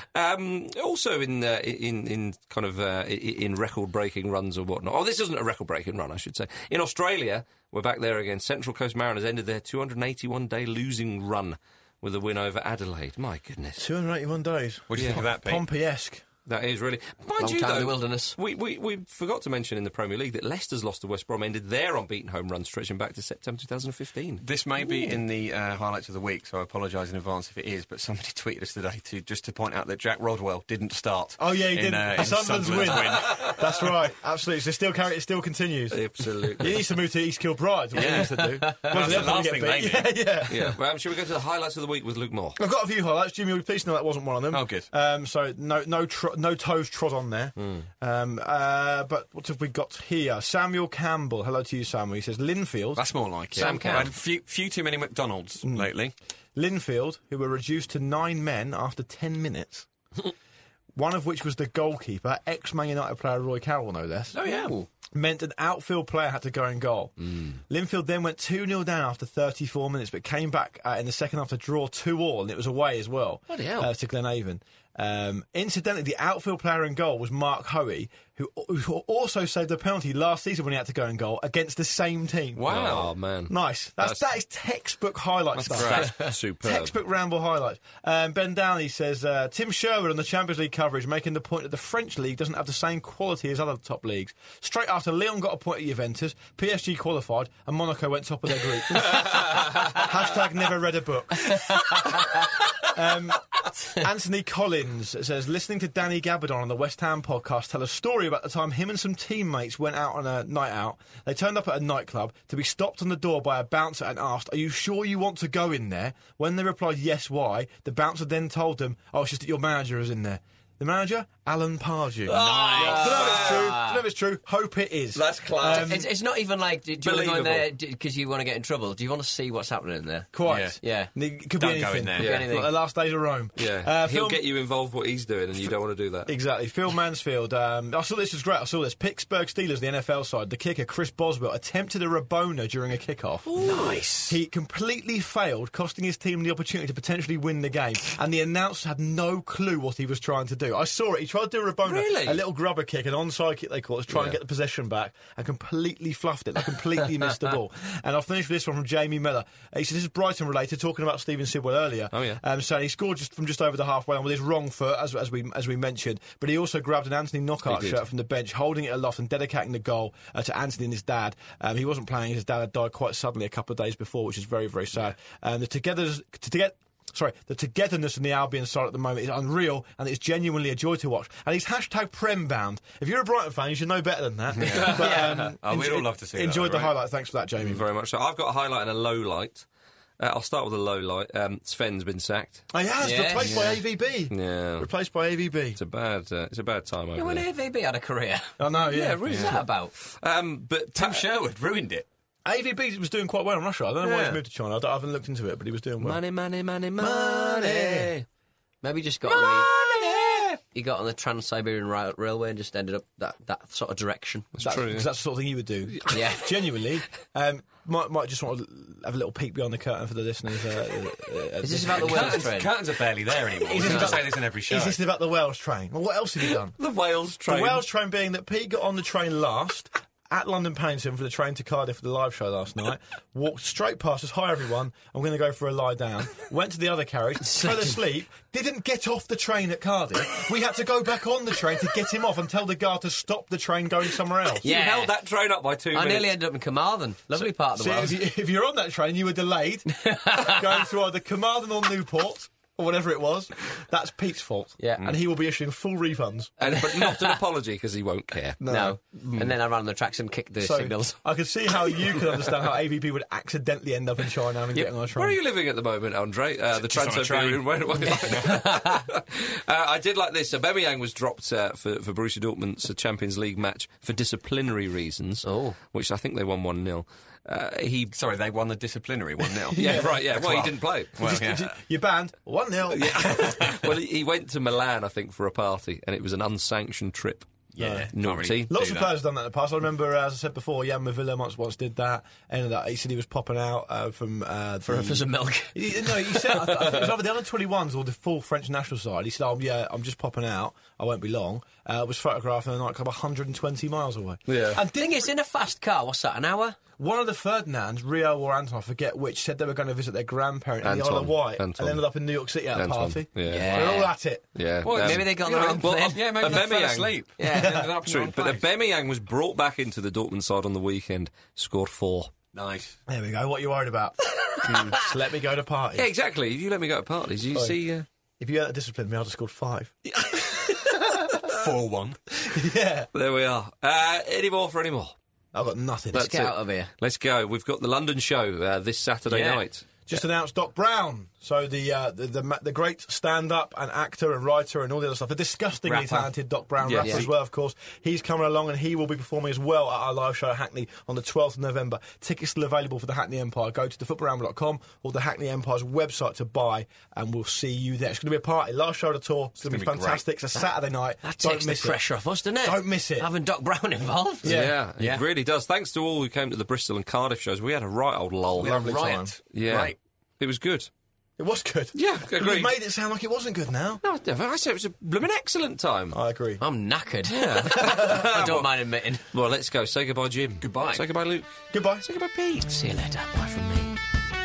um, also, in uh, in in kind of uh, i- in record-breaking runs or whatnot. Oh, this isn't a record-breaking run, I should say. In Australia, we're back there again. Central Coast Mariners ended their two hundred eighty-one day losing run with a win over Adelaide. My goodness, two hundred eighty-one days. What do you think of that, Pete? Pompey-esque. that is really. Mind Long you, time in though, the wilderness. We, we we forgot to mention in the Premier League that Leicester's loss to West Brom ended their unbeaten home run stretching back to September two thousand fifteen. This may be in the uh, highlights of the week, so I apologise in advance if it is, but somebody tweeted us today to just to point out that Jack Rodwell didn't start. Oh yeah, he in, didn't. Uh, in Sunderland's win. Sunderland's That's right. Absolutely. So still carry, it still continues. Absolutely. He needs to move to East Kilbride. What he Yeah. needs to do. That's Because the they're gonna last get thing beat. they need. Yeah, yeah. Yeah, well, um, shall we go to the highlights of the week with Luke Moore? I've got a few highlights. Jimmy, you'll please know that wasn't one of them. Oh, good. Um, so no, no, tro- no toes trod on there. Um, uh, but what have we got here? Samuel Campbell. Hello to you, Samuel. He says Linfield. That's more like it. Sam I Cam. had a few, few too many McDonald's lately. Linfield, who were reduced to nine men after ten minutes. One of which was the goalkeeper, ex-Man United player Roy Carroll, no less. Oh, yeah. Meant an outfield player had to go in goal. Mm. Linfield then went two nil down after thirty-four minutes, but came back uh, in the second half to draw two all, and it was away as well. Bloody hell. Uh, to Glenavon. Um, incidentally, the outfield player in goal was Mark Hoey, who, who also saved a penalty last season when he had to go in goal against the same team. Wow, man. Nice. That's, That's- that is textbook highlight That's stuff. great. Superb. Textbook ramble highlights. Um, Ben Downey says uh, Tim Sherwood on the Champions League coverage, making the point that the French league doesn't have the same quality as other top leagues. Straight after Lyon got a point at Juventus, P S G qualified, and Monaco went top of their group. Hashtag never read a book. um, Anthony Collins says, listening to Danny Gabardon on the West Ham podcast tell a story about the time him and some teammates went out on a night out. They turned up at a nightclub to be stopped on the door by a bouncer and asked, are you sure you want to go in there? When they replied, yes, why? The bouncer then told them, oh, it's just that your manager is in there. The manager? Alan Pardew. Nice. Don't know if it's true. Don't know if it's true. Hope it is. That's class. Um, It's, it's not even like, do, do you want to go in Believable. there because you want to get in trouble? Do you want to see what's happening in there? Quite. Yeah. It could Don't be go anything. in there. Could be Yeah. anything. Like the last days of Rome. Yeah, Uh, he'll Phil- get you involved with what he's doing, and you don't want to do that. Exactly. Phil Mansfield. Um, I saw this was great. I saw this. Pittsburgh Steelers, the N F L side. The kicker, Chris Boswell, attempted a Rabona during a kickoff. Nice. He completely failed, costing his team the opportunity to potentially win the game. And the announcer had no clue what he was trying to do. I saw it. He tried to do a Rabona, Really? a little grubber kick, an onside kick they call it, to try and Yeah. get the possession back, and completely fluffed it. They completely missed the ball. And I'll finish with this one from Jamie Miller. He said this is Brighton related, talking about Stephen Sidwell earlier. Oh, yeah. Um, so he scored just from just over the halfway line with his wrong foot, as, as we as we mentioned. But he also grabbed an Anthony Knockout He did. shirt from the bench, holding it aloft and dedicating the goal uh, to Anthony and his dad. Um, he wasn't playing; his dad had died quite suddenly a couple of days before, which is very very sad. Um, the together to get. Sorry, the togetherness in the Albion side at the moment is unreal, and it's genuinely a joy to watch. And he's hashtag Prembound. If you're a Brighton fan, you should know better than that. Yeah. But, Yeah. um, Oh, we'd enjoy- all love to see that, Enjoyed the right? highlight. Thanks for that, Jamie. Very much so. I've got a highlight and a low light. Uh, I'll start with a low light. Um, Sven's been sacked. Oh, yeah, it's Yes. replaced by Yeah. A V B. Yeah, Replaced by A V B. it's a bad. Uh, it's a bad time over Yeah, when there. A V B had a career. I know, yeah. Yeah, really. What's that about? Um, but Tim Sherwood ruined it. A V B was doing quite well in Russia. I don't know why Yeah. he's moved to China. I, don't- I haven't looked into it, but he was doing well. money, money, money, money. Maybe just got on the, he got on the Trans-Siberian Ra- Railway and just ended up that, that sort of direction. That's, that's true. Because that's the sort of thing you would do. Yeah. Genuinely. Um, might, might just want to have a little peek beyond the curtain for the listeners. Uh, uh, Is this about the Wales curtains, train? Curtains are barely there anymore. Is We this don't about- say this in every show. Is this about the Wales train? Well, what else have you done? The Wales train. The Wales train being that Pete got on the train last at London Paddington for the train to Cardiff for the live show last night, walked straight past us, hi everyone, I'm going to go for a lie down, went to the other carriage, fell asleep, didn't get off the train at Cardiff. We had to go back on the train to get him off and tell the guard to stop the train going somewhere else. You held that train up by two I minutes. nearly ended up in Carmarthen. Lovely part of the See, world. if, you, if you're on that train, you were delayed, going through either Carmarthen or Newport, or whatever it was, that's Pete's fault. Yeah. And he will be issuing full refunds. And, but not an apology, because he won't care. No. No. And then I ran on the tracks and kicked the So, signals. I could see how you could understand how A V P would accidentally end up in China and getting on a train. Where are you living at the moment, Andre? Uh, the Just on a Trans-Siberian train. Railway. uh, I did like this. Aubameyang was dropped uh, for, for Borussia Dortmund's uh, Champions League match for disciplinary reasons, oh. which I think they won one nil. Uh, he Sorry, they won the disciplinary one nil. Yeah, right, yeah. Well, he didn't play. Well, yeah. You're banned. one nil. Yeah. Well, he, he went to Milan, I think, for a party, and it was an unsanctioned trip. Yeah, naughty. Lots do of that. players have done that in the past. I remember, uh, as I said before, Jan Mavilla once once did that. And that he said he was popping out uh, from uh, For, the, for some milk. He, no, he said I, th- I think it was either the under twenty-ones or the full French national side. He said, "Oh yeah, I'm just popping out. I won't be long." Uh, was photographed in a nightclub one hundred twenty miles away. Yeah. And thing is, in a fast car, what's that, an hour? One of the Ferdinands, Rio or Anton, I forget which, said they were going to visit their grandparent in the Isle of Anton. Wight Anton. and ended up in New York City at a Anton. party. Yeah. They're all at it. Yeah. Well, um, maybe they got you their know, own well, plane. Yeah, maybe they fell Aubameyang. asleep. Yeah. Ended up in the True, wrong but place. Aubameyang was brought back into the Dortmund side on the weekend, scored four. Nice. There we go. What are you worried about? Just let me go to parties. Yeah, exactly. If you let me go to parties, you Oi. see... Uh, If you hadn't disciplined me, I'd have scored five. four one. Yeah. there we are. Uh, any more for any more? I've got nothing. Let's That's get it. out of here. Let's go. We've got the London show uh, this Saturday Yeah. night. Just announced Doc Brown. So the, uh, the the the great stand-up and actor and writer and all the other stuff. The disgustingly Rapper. talented Doc Brown Yes. rapper Yeah. as well, of course. He's coming along and he will be performing as well at our live show at Hackney on the twelfth of November. Tickets still available for the Hackney Empire. Go to the football ramble dot com or the Hackney Empire's website to buy, and we'll see you there. It's going to be a party. Last show of the tour. It's, going to be gonna be fantastic. It's a Saturday night. That Don't takes the miss pressure off us, doesn't it? Don't miss it. Having Doc Brown involved. Yeah. Yeah, Yeah. it really does. Thanks to all who came to the Bristol and Cardiff shows. We had a right old lull. We had a Lovely riot. time. Yeah. Right. It was good. It was good. Yeah, But agreed. you made it sound like it wasn't good now. No, never. I said it was a blooming excellent time. I agree. I'm knackered. I don't mind admitting. Well, let's go. Say goodbye, Jim. Goodbye. Say goodbye, Luke. Goodbye. Say goodbye, Pete. See you later. Bye from me.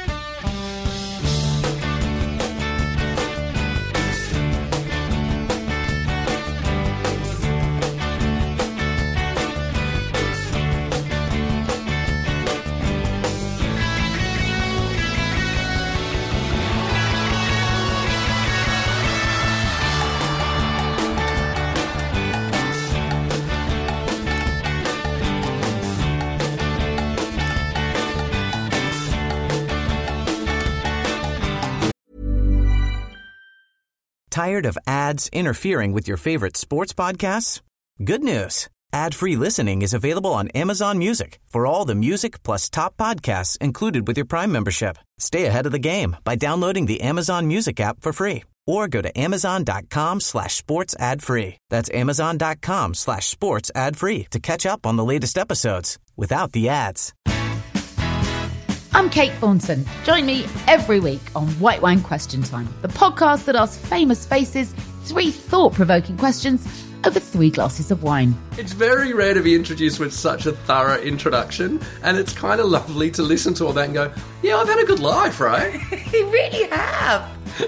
Tired of ads interfering with your favorite sports podcasts? Good news. Ad-free listening is available on Amazon Music for all the music plus top podcasts included with your Prime membership. Stay ahead of the game by downloading the Amazon Music app for free or go to amazon.com slash sports ad free. That's amazon.com slash sports ad free to catch up on the latest episodes without the ads. I'm Kate Thornton. Join me every week on White Wine Question Time, the podcast that asks famous faces three thought-provoking questions over three glasses of wine. It's very rare to be introduced with such a thorough introduction, and it's kind of lovely to listen to all that and go, yeah, I've had a good life, right? You really have.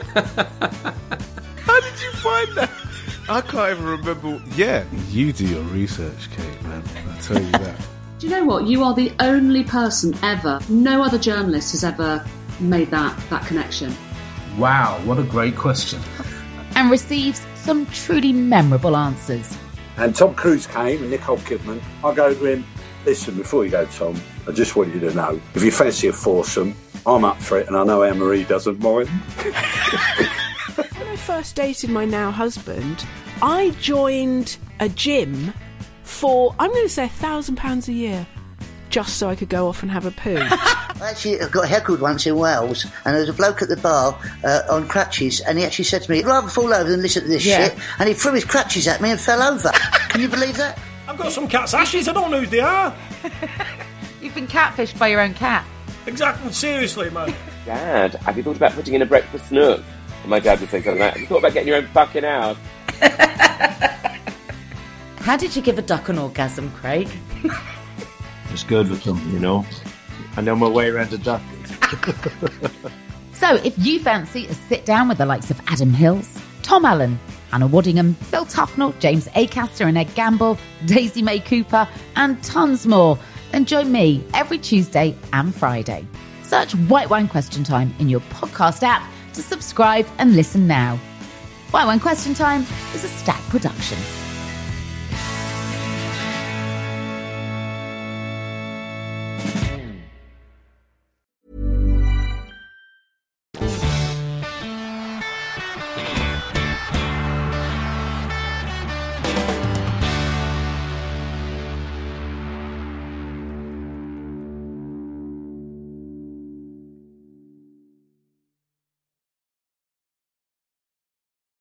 How did you find that? I can't even remember. Yeah, you do your research, Kate, man. I tell you that. Do you know what? You are the only person ever, no other journalist has ever made that, that connection. Wow, what a great question. And receives some truly memorable answers. And Tom Cruise came and Nicole Kidman. I go to him, listen, before you go, Tom, I just want you to know, if you fancy a foursome, I'm up for it, and I know Anne-Marie doesn't mind. When I first dated my now husband, I joined a gym for, I'm going to say, a thousand pounds a year, just so I could go off and have a poo. I actually got heckled once in Wales, and there was a bloke at the bar uh, on crutches, and he actually said to me, "I'd rather fall over than listen to this Yeah. shit," and he threw his crutches at me and fell over. Can you believe that? I've got some cat's ashes, I don't know who they are. You've been catfished by your own cat. Exactly, seriously, man. Dad, have you thought about putting in a breakfast nook? And my dad would say something like that. Have you thought about getting your own fucking house? How did you give a duck an orgasm, Craig? It's good with them, you know. I know my way around a duck. So if you fancy a sit down with the likes of Adam Hills, Tom Allen, Anna Waddingham, Phil Tufnell, James Acaster and Ed Gamble, Daisy May Cooper and tons more, then join me every Tuesday and Friday. Search White Wine Question Time in your podcast app to subscribe and listen now. White Wine Question Time is a Stack production.